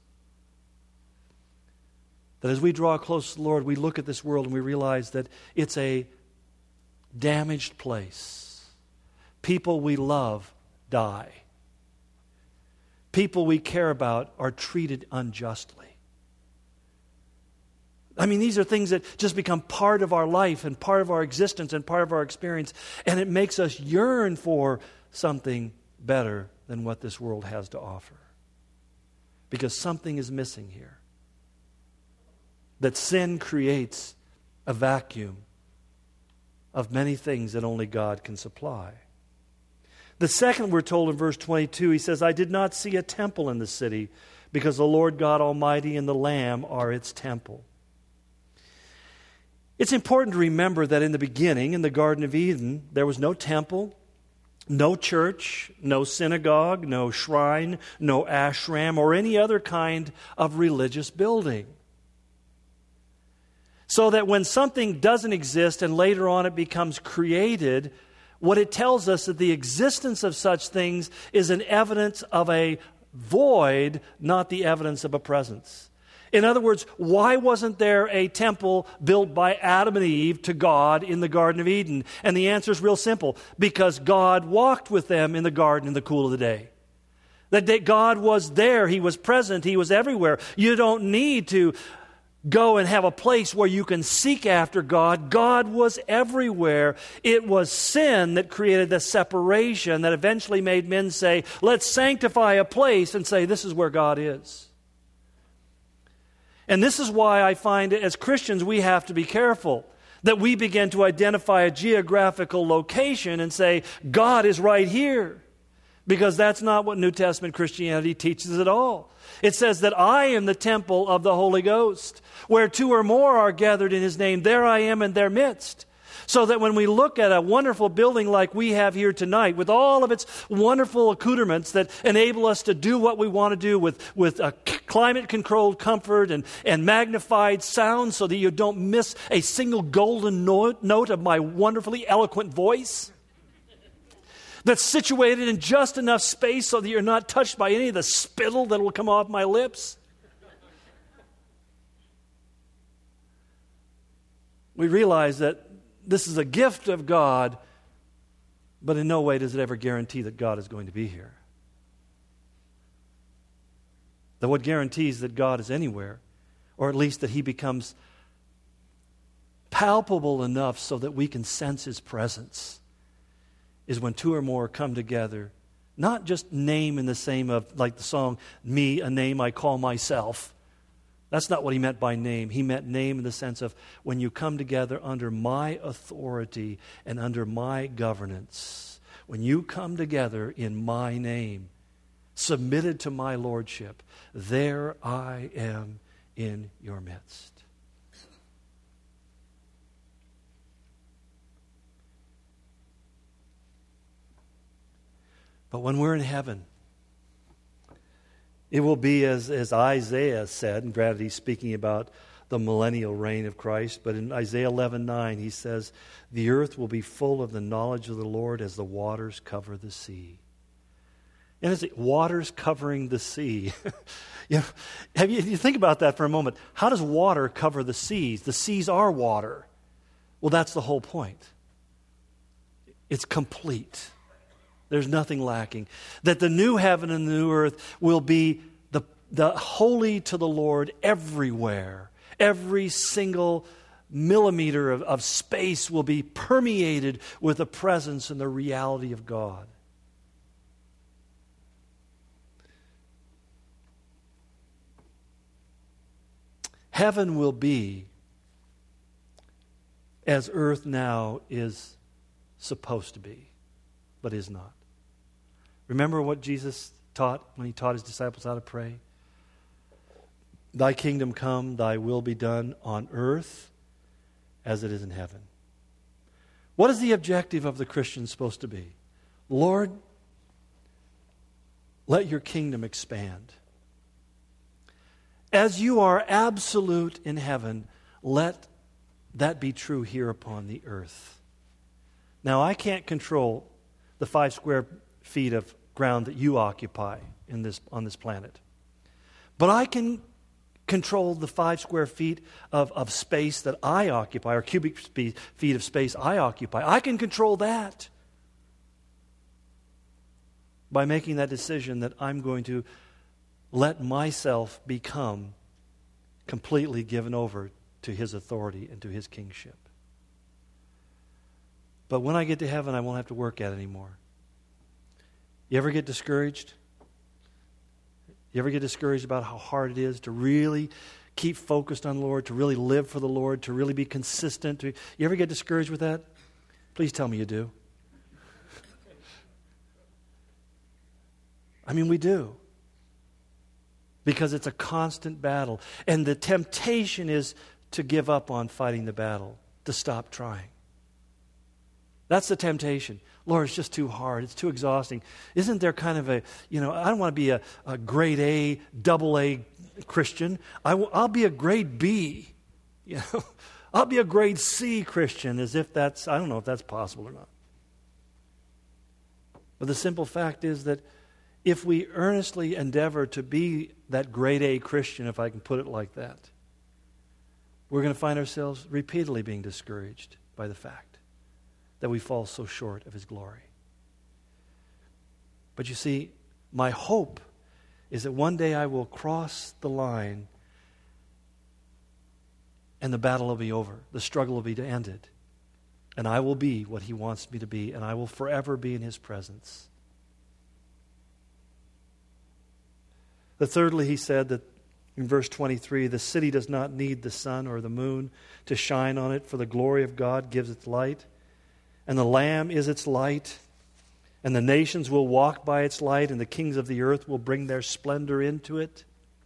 Speaker 1: That as we draw close to the Lord, we look at this world and we realize that it's a damaged place. People we love die. People we care about are treated unjustly. I mean, these are things that just become part of our life and part of our existence and part of our experience, and it makes us yearn for something better than what this world has to offer. Because something is missing here. That sin creates a vacuum of many things that only God can supply. The second, we're told in verse 22, he says, I did not see a temple in the city, because the Lord God Almighty and the Lamb are its temple. It's important to remember that in the beginning, in the Garden of Eden, there was no temple, no church, no synagogue, no shrine, no ashram, or any other kind of religious building. So that when something doesn't exist and later on it becomes created, what it tells us that the existence of such things is an evidence of a void, not the evidence of a presence. In other words, why wasn't there a temple built by Adam and Eve to God in the Garden of Eden? And the answer is real simple. Because God walked with them in the garden in the cool of the day. That God was there. He was present. He was everywhere. You don't need to go and have a place where you can seek after God. God was everywhere. It was sin that created the separation that eventually made men say, let's sanctify a place and say, this is where God is. And this is why I find as Christians we have to be careful that we begin to identify a geographical location and say, God is right here. Because that's not what New Testament Christianity teaches at all. It says that I am the temple of the Holy Ghost. Where two or more are gathered in His name, there I am in their midst. So that when we look at a wonderful building like we have here tonight, with all of its wonderful accoutrements that enable us to do what we want to do with a climate-controlled comfort and magnified sound so that you don't miss a single golden note of my wonderfully eloquent voice, that's situated in just enough space so that you're not touched by any of the spittle that will come off my lips. We realize that this is a gift of God, but in no way does it ever guarantee that God is going to be here. That what guarantees that God is anywhere, or at least that He becomes palpable enough so that we can sense His presence, is when two or more come together, not just name in the same of, like the song, me, a name I call myself. That's not what he meant by name. He meant name in the sense of when you come together under my authority and under my governance. When you come together in my name, submitted to my lordship, there I am in your midst. But when we're in heaven, It will be as Isaiah said, and granted he's speaking about the millennial reign of Christ, but in Isaiah 11:9 he says, "The earth will be full of the knowledge of the Lord as the waters cover the sea." And it's waters covering the sea. You think about that for a moment. How does water cover the seas? The seas are water. Well, that's the whole point. It's complete. There's nothing lacking. That the new heaven and the new earth will be the holy to the Lord everywhere. Every single millimeter of space will be permeated with the presence and the reality of God. Heaven will be as earth now is supposed to be, but is not. Remember what Jesus taught when he taught his disciples how to pray? Thy kingdom come, thy will be done on earth as it is in heaven. What is the objective of the Christian supposed to be? Lord, let your kingdom expand. As you are absolute in heaven, let that be true here upon the earth. Now, I can't control the 5 square feet of ground that you occupy on this planet. But I can control the 5 square feet of space that I occupy, or cubic feet of space I occupy. I can control that by making that decision that I'm going to let myself become completely given over to His authority and to His kingship. But when I get to heaven, I won't have to work at it anymore. You ever get discouraged? You ever get discouraged about how hard it is to really keep focused on the Lord, to really live for the Lord, to really be consistent? You ever get discouraged with that? Please tell me you do. I mean, we do. Because it's a constant battle. And the temptation is to give up on fighting the battle, to stop trying. That's the temptation. Lord, it's just too hard. It's too exhausting. Isn't there kind of I don't want to be a grade A, double A Christian. I'll be a grade B. I'll be a grade C Christian, as if I don't know if that's possible or not. But the simple fact is that if we earnestly endeavor to be that grade A Christian, if I can put it like that, we're going to find ourselves repeatedly being discouraged by the fact that we fall so short of His glory. But you see, my hope is that one day I will cross the line and the battle will be over. The struggle will be ended. And I will be what He wants me to be, and I will forever be in His presence. But thirdly, he said that in verse 23, the city does not need the sun or the moon to shine on it, for the glory of God gives its light. And the Lamb is its light, and the nations will walk by its light, and the kings of the earth will bring their splendor into it.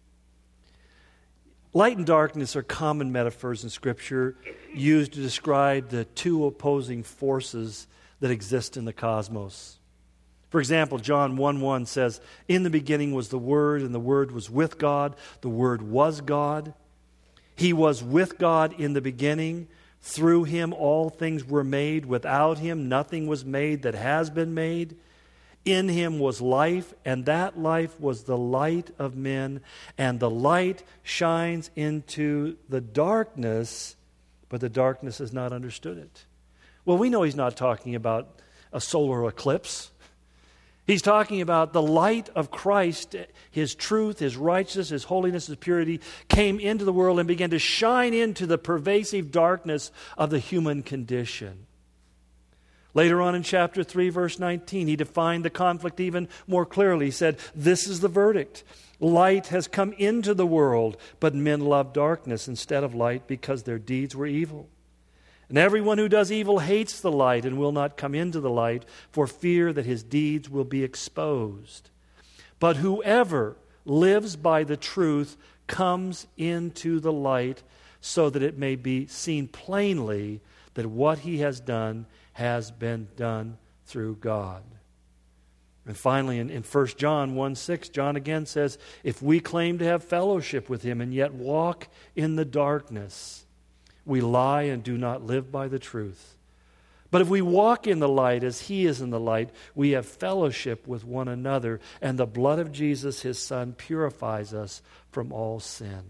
Speaker 1: Light and darkness are common metaphors in Scripture used to describe the two opposing forces that exist in the cosmos. For example, John 1:1 says, "In the beginning was the Word, and the Word was with God. The Word was God. He was with God in the beginning. Through Him all things were made. Without Him nothing was made that has been made. In Him was life, and that life was the light of men. And the light shines into the darkness, but the darkness has not understood it." Well, we know he's not talking about a solar eclipse. He's talking about the light of Christ, His truth, His righteousness, His holiness, His purity, came into the world and began to shine into the pervasive darkness of the human condition. Later on in chapter 3, verse 19, he defined the conflict even more clearly. He said, "This is the verdict. Light has come into the world, but men love darkness instead of light because their deeds were evil. And everyone who does evil hates the light and will not come into the light for fear that his deeds will be exposed. But whoever lives by the truth comes into the light so that it may be seen plainly that what he has done has been done through God." And finally, in 1 John 1:6, John again says, if we claim to have fellowship with him and yet walk in the darkness, we lie and do not live by the truth. But if we walk in the light as he is in the light, we have fellowship with one another, and the blood of Jesus, his Son, purifies us from all sin.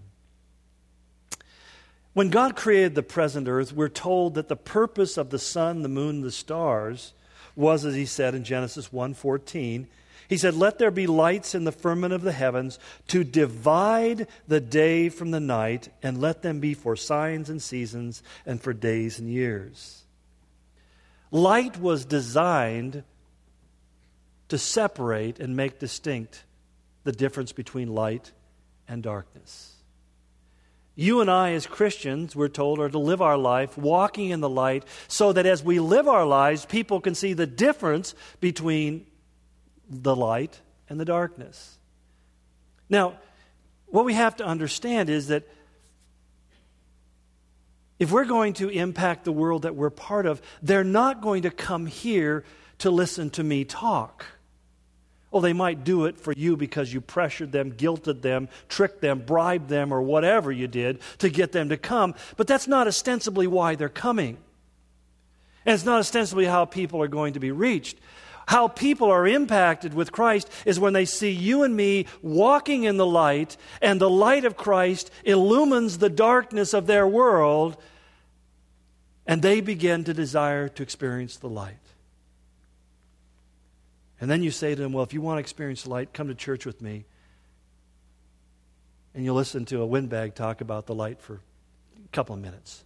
Speaker 1: When God created the present earth, we're told that the purpose of the sun, the moon, the stars was, as he said in Genesis 1:14, he said, let there be lights in the firmament of the heavens to divide the day from the night, and let them be for signs and seasons and for days and years. Light was designed to separate and make distinct the difference between light and darkness. You and I, as Christians, we're told, are to live our life walking in the light so that as we live our lives, people can see the difference between the light and the darkness. Now, what we have to understand is that if we're going to impact the world that we're part of, they're not going to come here to listen to me talk. Well, they might do it for you because you pressured them, guilted them, tricked them, bribed them, or whatever you did to get them to come. But that's not ostensibly why they're coming. And it's not ostensibly how people are going to be reached. How people are impacted with Christ is when they see you and me walking in the light, and the light of Christ illumines the darkness of their world, and they begin to desire to experience the light. And then you say to them, well, if you want to experience light, come to church with me. And you listen to a windbag talk about the light for a couple of minutes.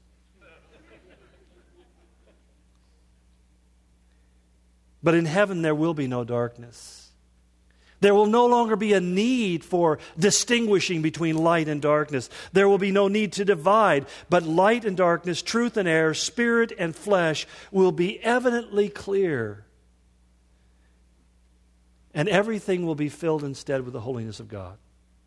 Speaker 1: But in heaven there will be no darkness. There will no longer be a need for distinguishing between light and darkness. There will be no need to divide, but light and darkness, truth and error, spirit and flesh will be evidently clear. And everything will be filled instead with the holiness of God.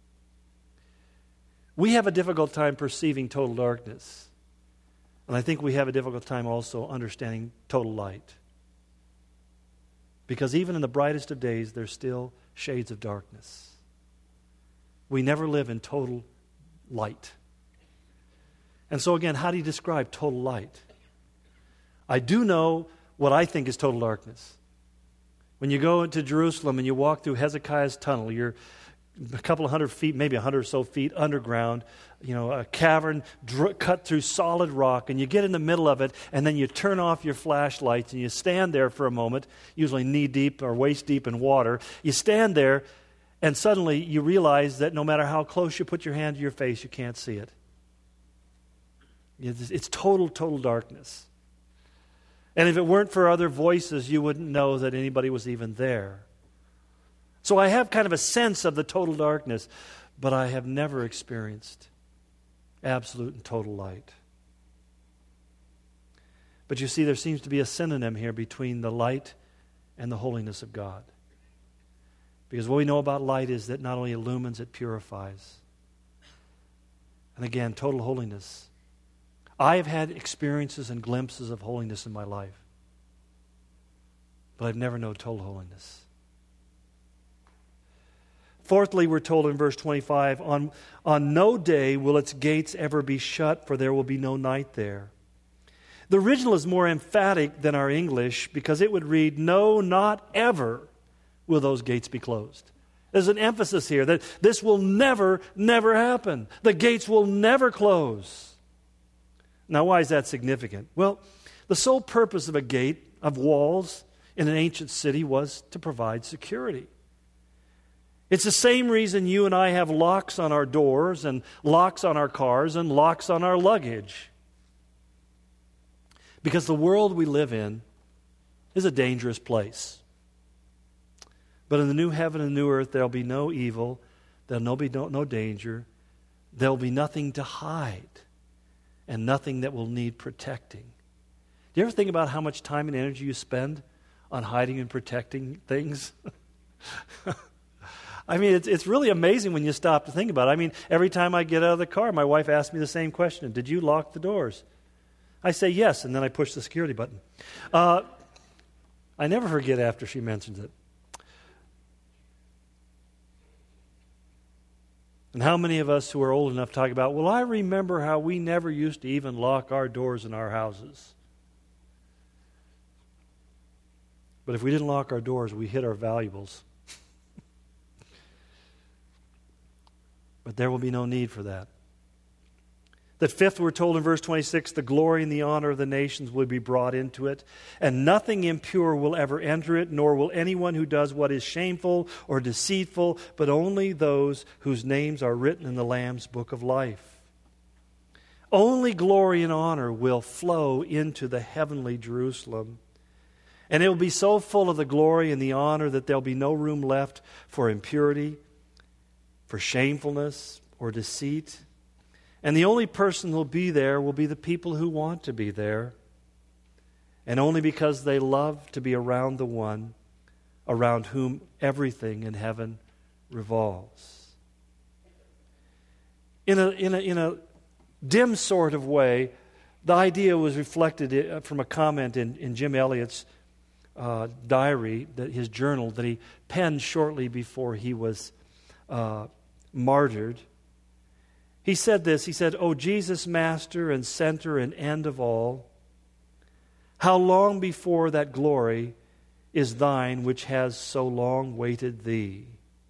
Speaker 1: We have a difficult time perceiving total darkness. And I think we have a difficult time also understanding total light. Because even in the brightest of days, there's still shades of darkness. We never live in total light. And so again, how do you describe total light? I do know what I think is total darkness. When you go into Jerusalem and you walk through Hezekiah's tunnel, you're a couple of 100 feet, maybe 100 or so feet underground, a cavern cut through solid rock, and you get in the middle of it, and then you turn off your flashlights and you stand there for a moment, usually knee-deep or waist-deep in water. You stand there, and suddenly you realize that no matter how close you put your hand to your face, you can't see it. It's total darkness. And if it weren't for other voices, you wouldn't know that anybody was even there. So I have kind of a sense of the total darkness, but I have never experienced absolute and total light. But you see, there seems to be a synonym here between the light and the holiness of God. Because what we know about light is that not only illumines, it purifies. And again, total holiness. I have had experiences and glimpses of holiness in my life, but I've never known total holiness. Fourthly, we're told in verse 25, on no day will its gates ever be shut, for there will be no night there. The original is more emphatic than our English because it would read, no, not ever will those gates be closed. There's an emphasis here that this will never happen. The gates will never close. Now, why is that significant? Well, the sole purpose of a gate, of walls in an ancient city was to provide security. It's the same reason you and I have locks on our doors and locks on our cars and locks on our luggage. Because the world we live in is a dangerous place. But in the new heaven and new earth, there will be no evil, there will be no danger, there will be nothing to hide. And nothing that will need protecting. Do you ever think about how much time and energy you spend on hiding and protecting things? I mean, it's really amazing when you stop to think about it. I mean, every time I get out of the car, my wife asks me the same question. Did you lock the doors? I say yes, and then I push the security button. I never forget after she mentions it. And how many of us who are old enough talk about, well, I remember how we never used to even lock our doors in our houses. But if we didn't lock our doors, we hid our valuables. But there will be no need for that. That fifth, we're told in verse 26, the glory and the honor of the nations will be brought into it, and nothing impure will ever enter it, nor will anyone who does what is shameful or deceitful, but only those whose names are written in the Lamb's book of life. Only glory and honor will flow into the heavenly Jerusalem. And it will be so full of the glory and the honor that there will be no room left for impurity, for shamefulness, or deceit. And the only person who will be there will be the people who want to be there. And only because they love to be around the one around whom everything in heaven revolves. In a dim sort of way, the idea was reflected from a comment in Jim Elliot's diary, his journal, that he penned shortly before he was martyred. He said this, he said, "O Jesus, Master and center and end of all, how long before that glory is thine which has so long waited thee?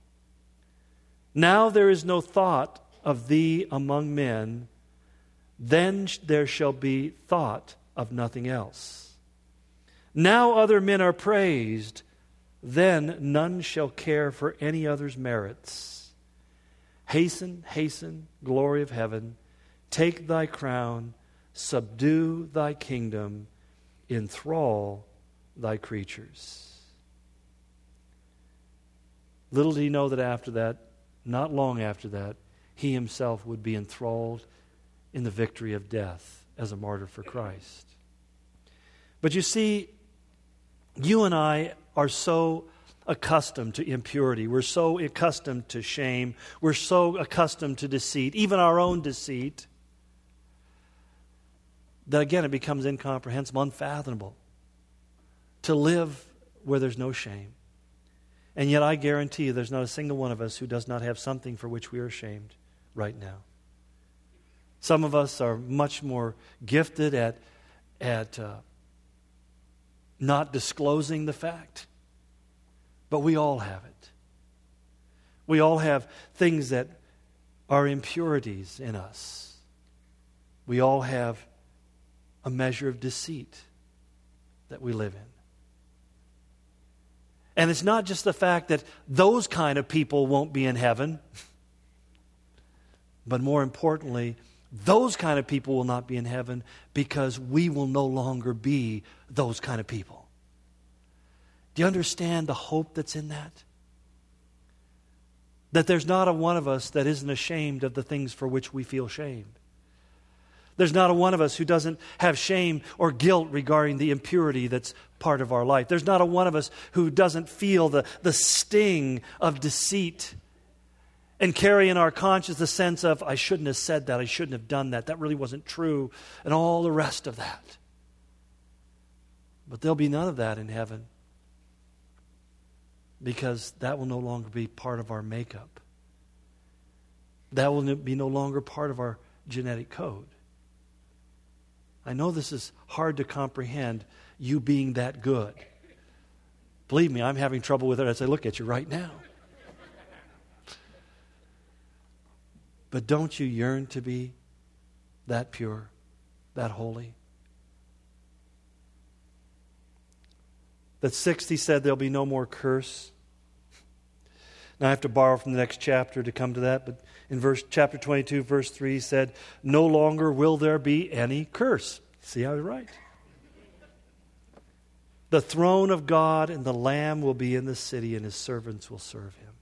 Speaker 1: Now there is no thought of thee among men, then there shall be thought of nothing else. Now other men are praised, then none shall care for any other's merits. Hasten, hasten, glory of heaven, take thy crown, subdue thy kingdom, enthrall thy creatures." Little did he know that after that, not long after that, he himself would be enthralled in the victory of death as a martyr for Christ. But you see, you and I are so accustomed to impurity. We're so accustomed to shame. We're so accustomed to deceit, even our own deceit, that again it becomes incomprehensible, unfathomable to live where there's no shame. And yet I guarantee you there's not a single one of us who does not have something for which we are ashamed right now. Some of us are much more gifted at not disclosing the fact. But we all have it. We all have things that are impurities in us. We all have a measure of deceit that we live in. And it's not just the fact that those kind of people won't be in heaven, but more importantly, those kind of people will not be in heaven because we will no longer be those kind of people. Do you understand the hope that's in that? That there's not a one of us that isn't ashamed of the things for which we feel shamed. There's not a one of us who doesn't have shame or guilt regarding the impurity that's part of our life. There's not a one of us who doesn't feel the sting of deceit and carry in our conscience the sense of, I shouldn't have said that, I shouldn't have done that, that really wasn't true, and all the rest of that. But there'll be none of that in heaven, because that will no longer be part of our makeup. That will be no longer part of our genetic code. I know this is hard to comprehend, you being that good. Believe me, I'm having trouble with it as I look at you right now. But don't you yearn to be that pure, that holy? That sixth, he said, there'll be no more curse. Now I have to borrow from the next chapter to come to that, but in chapter 22, verse 3, he said, no longer will there be any curse. See how he's right? The throne of God and the Lamb will be in the city, and his servants will serve him.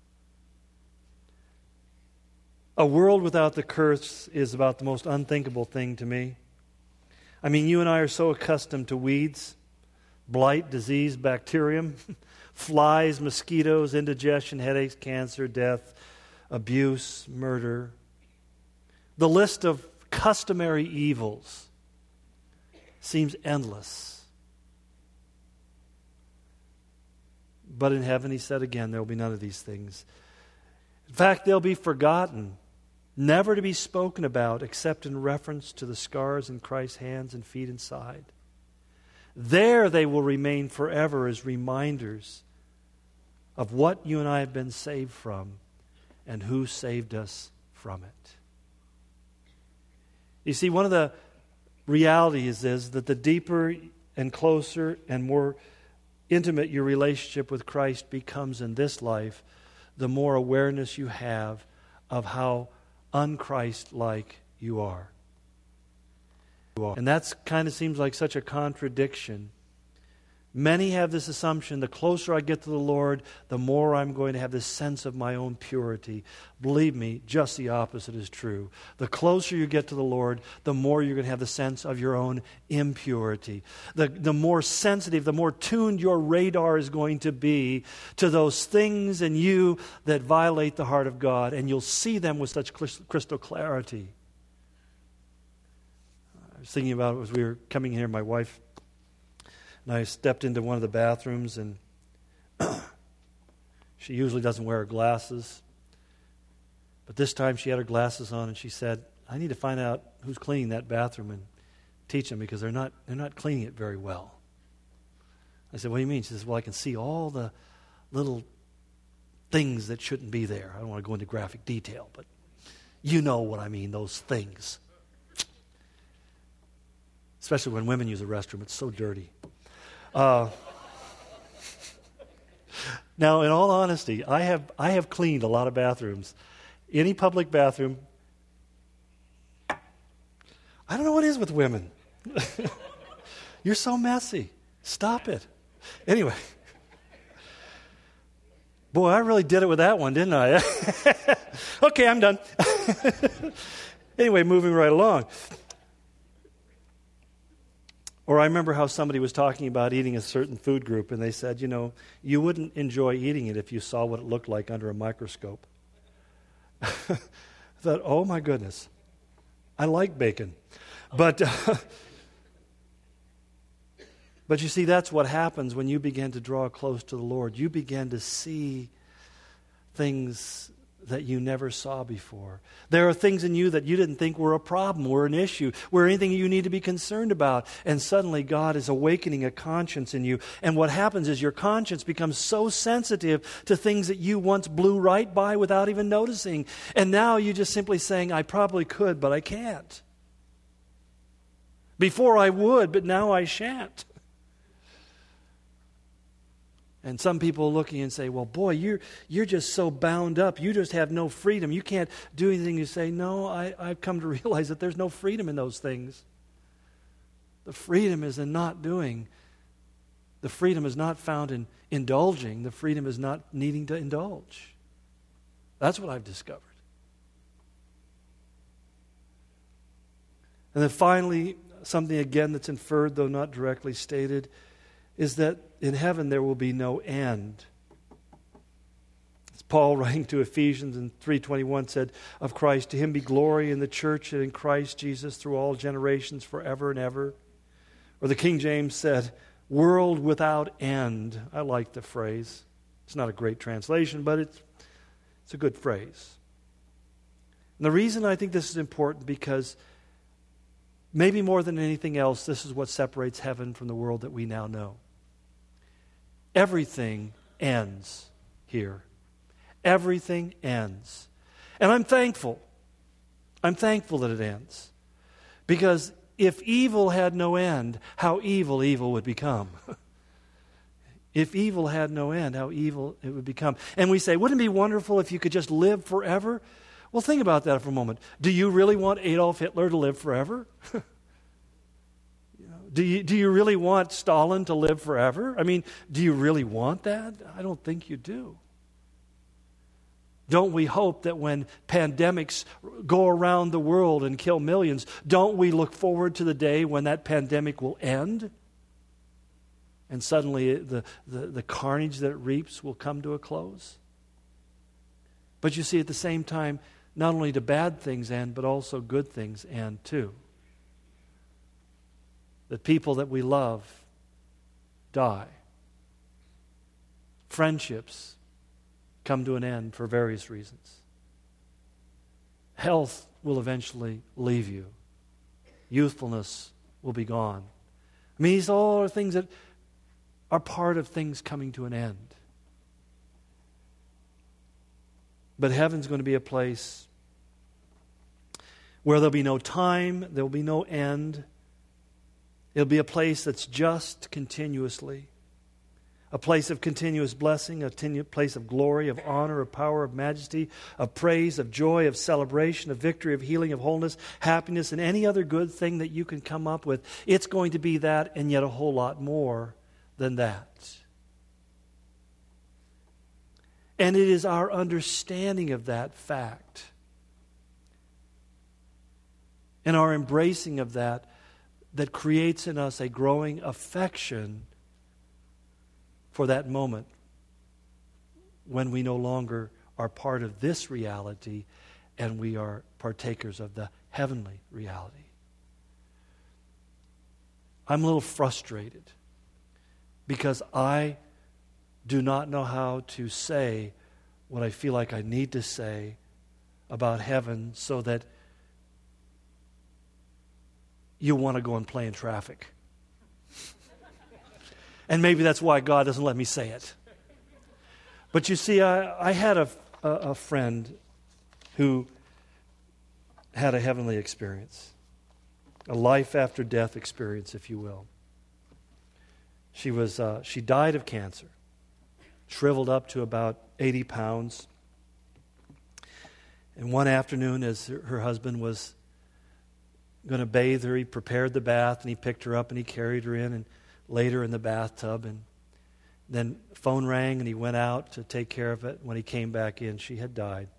Speaker 1: A world without the curse is about the most unthinkable thing to me. I mean, you and I are so accustomed to weeds, blight, disease, bacterium, flies, mosquitoes, indigestion, headaches, cancer, death, abuse, murder. The list of customary evils seems endless. But in heaven, he said again, there will be none of these things. In fact, they'll be forgotten. never to be spoken about except in reference to the scars in Christ's hands and feet and side. There they will remain forever as reminders of what you and I have been saved from and who saved us from it. You see, one of the realities is that the deeper and closer and more intimate your relationship with Christ becomes in this life, the more awareness you have of how un-Christ-like you are. And that kind of seems like such a contradiction. Many have this assumption, the closer I get to the Lord, the more I'm going to have this sense of my own purity. Believe me, just the opposite is true. The closer you get to the Lord, the more you're going to have the sense of your own impurity. The more sensitive, the more tuned your radar is going to be to those things in you that violate the heart of God, and you'll see them with such crystal clarity. I was thinking about it as we were coming here, my wife and I stepped into one of the bathrooms, and she usually doesn't wear her glasses. But this time she had her glasses on, and she said, I need to find out who's cleaning that bathroom and teach them because they're not cleaning it very well. I said, what do you mean? She says, well, I can see all the little things that shouldn't be there. I don't want to go into graphic detail, but you know what I mean, those things. Especially when women use a restroom, it's so dirty. Now, in all honesty, I have cleaned a lot of bathrooms. Any public bathroom, I don't know what it is with women. You're so messy. Stop it. Anyway. Boy, I really did it with that one, didn't I? Okay, I'm done. Anyway, moving right along. Or I remember how somebody was talking about eating a certain food group, and they said, you wouldn't enjoy eating it if you saw what it looked like under a microscope. I thought, oh my goodness, I like bacon. But you see, that's what happens when you begin to draw close to the Lord. You begin to see things that you never saw before. There are things in you that you didn't think were a problem, were an issue, were anything you need to be concerned about. And suddenly God is awakening a conscience in you. And what happens is your conscience becomes so sensitive to things that you once blew right by without even noticing. And now you're just simply saying, I probably could, but I can't. Before I would, but now I shan't. And some people looking and say, well, boy, you're just so bound up. You just have no freedom. You can't do anything. You say, no, I've come to realize that there's no freedom in those things. The freedom is in not doing. The freedom is not found in indulging. The freedom is not needing to indulge. That's what I've discovered. And then finally, something again that's inferred, though not directly stated, is that in heaven there will be no end. As Paul, writing to Ephesians in 3:21, said of Christ, to him be glory in the church and in Christ Jesus through all generations forever and ever. Or the King James said, world without end. I like the phrase. It's not a great translation, but it's a good phrase. And the reason I think this is important, because maybe more than anything else, this is what separates heaven from the world that we now know. Everything ends here. Everything ends. And I'm thankful. I'm thankful that it ends. Because if evil had no end, how evil would become. If evil had no end, how evil it would become. And we say, wouldn't it be wonderful if you could just live forever? Well, think about that for a moment. Do you really want Adolf Hitler to live forever? Do you really want Stalin to live forever? I mean, do you really want that? I don't think you do. Don't we hope that when pandemics go around the world and kill millions, don't we look forward to the day when that pandemic will end? And suddenly the carnage that it reaps will come to a close? But you see, at the same time, not only do bad things end, but also good things end too. The people that we love die. Friendships come to an end for various reasons. Health will eventually leave you. Youthfulness will be gone. I mean, these all are things that are part of things coming to an end. But heaven's going to be a place where there'll be no time, there'll be no end. It'll be a place that's just continuously. A place of continuous blessing, a place of glory, of honor, of power, of majesty, of praise, of joy, of celebration, of victory, of healing, of wholeness, happiness, and any other good thing that you can come up with. It's going to be that and yet a whole lot more than that. And it is our understanding of that fact and our embracing of that that creates in us a growing affection for that moment when we no longer are part of this reality and we are partakers of the heavenly reality. I'm a little frustrated because I do not know how to say what I feel like I need to say about heaven so that you want to go and play in traffic. And maybe that's why God doesn't let me say it. But you see, I had a friend who had a heavenly experience, a life after death experience, if you will. She died of cancer, shriveled up to about 80 pounds. And one afternoon, as her husband was going to bathe her, he prepared the bath and he picked her up and he carried her in and laid her in the bathtub. And then phone rang and he went out to take care of it. When he came back in, she had died.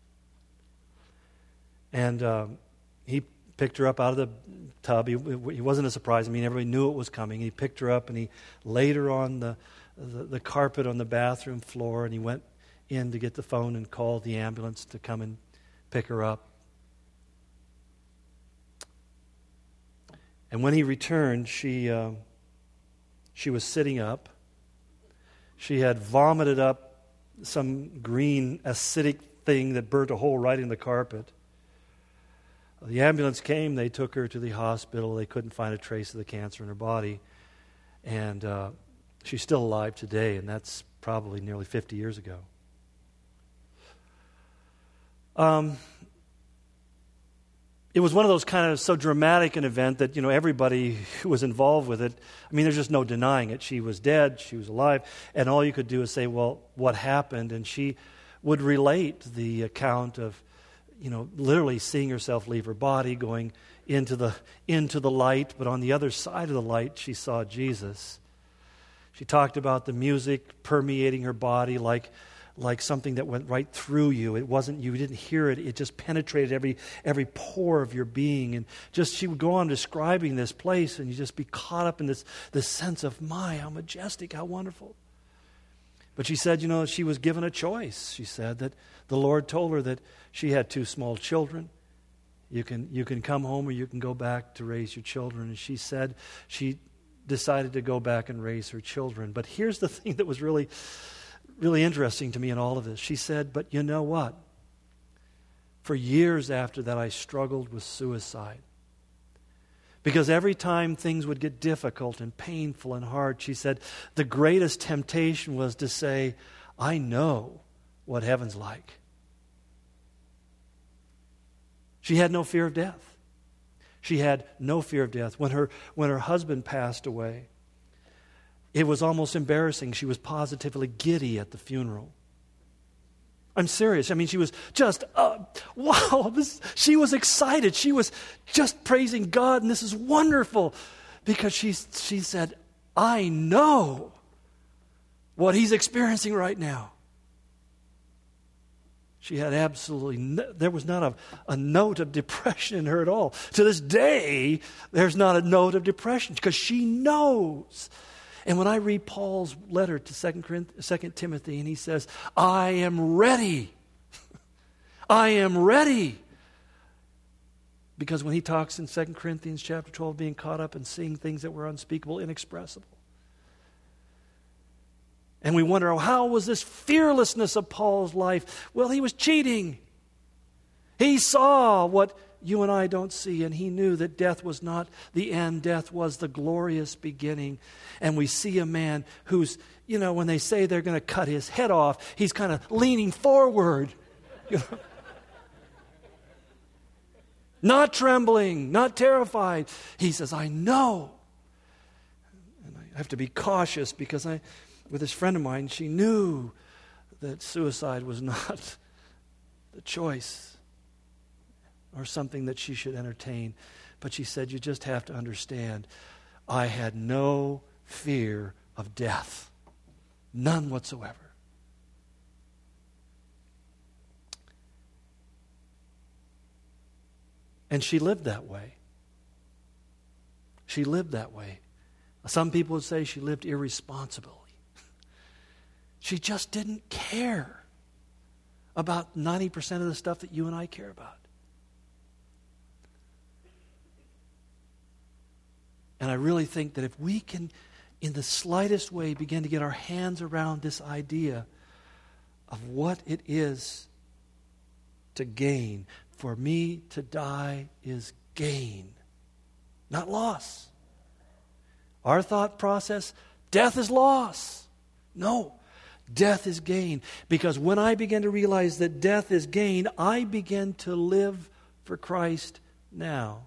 Speaker 1: And he picked her up out of the tub. He wasn't a surprise. I mean, everybody knew it was coming. He picked her up and he laid her on the carpet on the bathroom floor, and he went in to get the phone and called the ambulance to come and pick her up. And when he returned, she was sitting up. She had vomited up some green acidic thing that burnt a hole right in the carpet. The ambulance came. They took her to the hospital. They couldn't find a trace of the cancer in her body. And she's still alive today, and that's probably nearly 50 years ago. It was one of those kind of so dramatic an event that, everybody who was involved with it, I mean, there's just no denying it. She was dead, she was alive, and all you could do is say, well, what happened? And she would relate the account of, literally seeing herself leave her body, going into the light, but on the other side of the light, she saw Jesus. She talked about the music permeating her body like something that went right through you. It wasn't, you didn't hear it. It just penetrated every pore of your being. And just, she would go on describing this place, and you just be caught up in this sense of, my, how majestic, how wonderful. But she said, she was given a choice. She said that the Lord told her that she had 2 small children. You can come home or you can go back to raise your children. And she said she decided to go back and raise her children. But here's the thing that was really, really interesting to me in all of this. She said, but you know what? For years after that, I struggled with suicide. Because every time things would get difficult and painful and hard, she said, the greatest temptation was to say, I know what heaven's like. She had no fear of death. She had no fear of death. When her husband passed away, it was almost embarrassing. She was positively giddy at the funeral. I'm serious. I mean, she was just, wow. She was excited. She was just praising God, and this is wonderful. Because she said, I know what he's experiencing right now. She had there was not a note of depression in her at all. To this day, there's not a note of depression because she knows. And when I read Paul's letter to 2 Timothy, and he says, I am ready. I am ready. Because when he talks in 2 Corinthians chapter 12, being caught up and seeing things that were unspeakable, inexpressible. And we wonder, how was this fearlessness of Paul's life? Well, he was cheating. He saw what you and I don't see, and he knew that death was not the end. Death was the glorious beginning. And we see a man who's, when they say they're going to cut his head off, he's kind of leaning forward. Not trembling, not terrified. He says, I know. And I have to be cautious because with this friend of mine, she knew that suicide was not the choice or something that she should entertain. But she said, you just have to understand, I had no fear of death. None whatsoever. And she lived that way. She lived that way. Some people would say she lived irresponsibly. She just didn't care about 90% of the stuff that you and I care about. And I really think that if we can, in the slightest way, begin to get our hands around this idea of what it is to gain. For me to die is gain, not loss. Our thought process, death is loss. No, death is gain. Because when I begin to realize that death is gain, I begin to live for Christ now.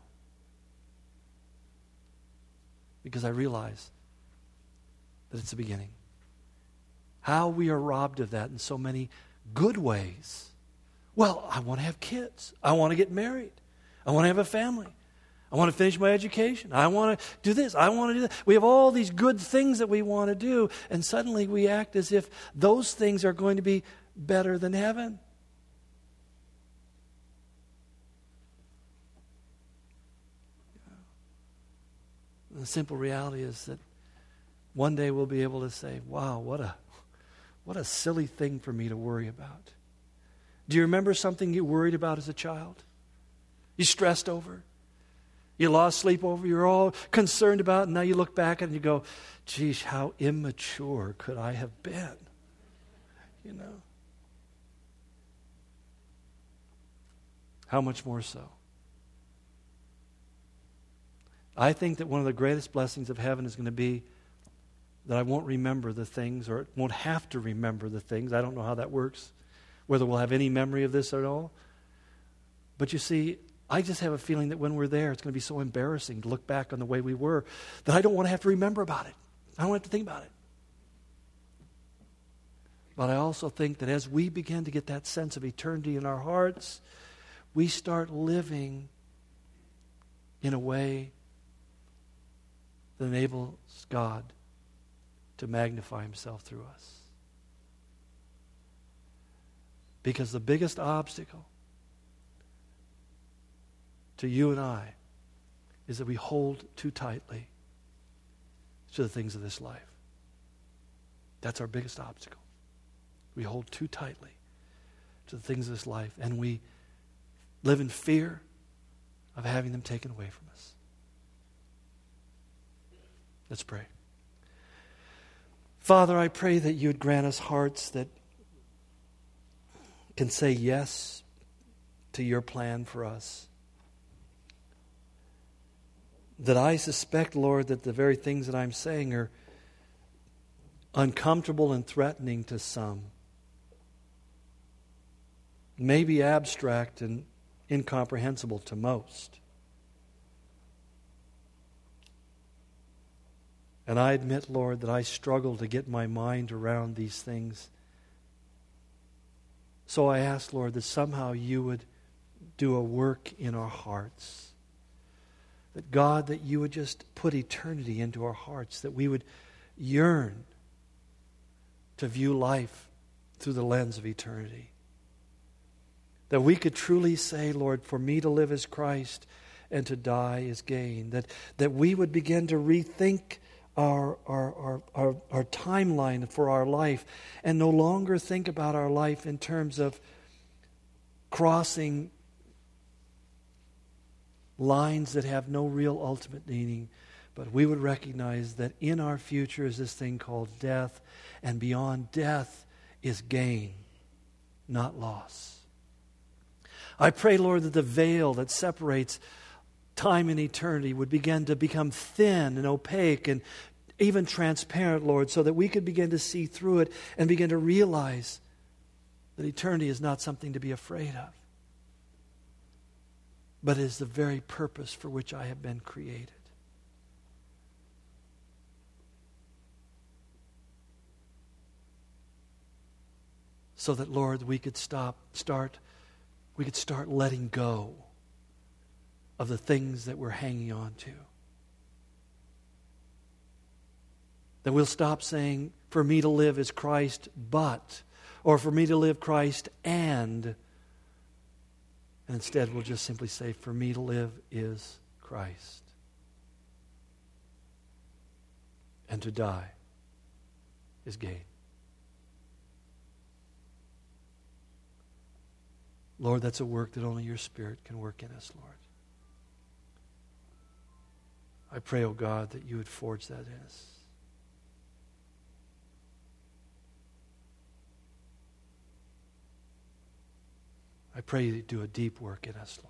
Speaker 1: Because I realize that it's the beginning. How we are robbed of that in so many good ways. Well, I want to have kids. I want to get married. I want to have a family. I want to finish my education. I want to do this. I want to do that. We have all these good things that we want to do, and suddenly we act as if those things are going to be better than heaven. The simple reality is that one day we'll be able to say, wow, what a silly thing for me to worry about. Do you remember something you worried about as a child? You stressed over? You lost sleep over? You're all concerned about it, and now you look back and you go, geez, how immature could I have been? How much more so? I think that one of the greatest blessings of heaven is going to be that I won't remember the things, or won't have to remember the things. I don't know how that works, whether we'll have any memory of this at all. But you see, I just have a feeling that when we're there, it's going to be so embarrassing to look back on the way we were that I don't want to have to remember about it. I don't have to think about it. But I also think that as we begin to get that sense of eternity in our hearts, we start living in a way that enables God to magnify himself through us. Because the biggest obstacle to you and I is that we hold too tightly to the things of this life. That's our biggest obstacle. We hold too tightly to the things of this life, and we live in fear of having them taken away from us. Let's pray. Father, I pray that you would grant us hearts that can say yes to your plan for us. That I suspect, Lord, that the very things that I'm saying are uncomfortable and threatening to some. Maybe abstract and incomprehensible to most. And I admit, Lord, that I struggle to get my mind around these things. So I ask, Lord, that somehow you would do a work in our hearts. That God, that you would just put eternity into our hearts, that we would yearn to view life through the lens of eternity. That we could truly say, Lord, for me to live is Christ and to die is gain. That we would begin to rethink our timeline for our life and no longer think about our life in terms of crossing lines that have no real ultimate meaning, but we would recognize that in our future is this thing called death, and beyond death is gain, not loss. I pray, Lord, that the veil that separates time and eternity would begin to become thin and opaque and even transparent, Lord, so that we could begin to see through it and begin to realize that eternity is not something to be afraid of, but is the very purpose for which I have been created. So that, Lord, we could start letting go of the things that we're hanging on to. That we'll stop saying, for me to live is Christ, but, or for me to live Christ and instead we'll just simply say, for me to live is Christ. And to die is gain. Lord, that's a work that only your Spirit can work in us, Lord. I pray, oh God, that you would forge that in us. I pray you do a deep work in us, Lord.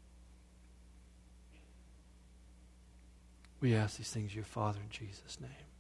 Speaker 1: We ask these things, your Father, in Jesus' name.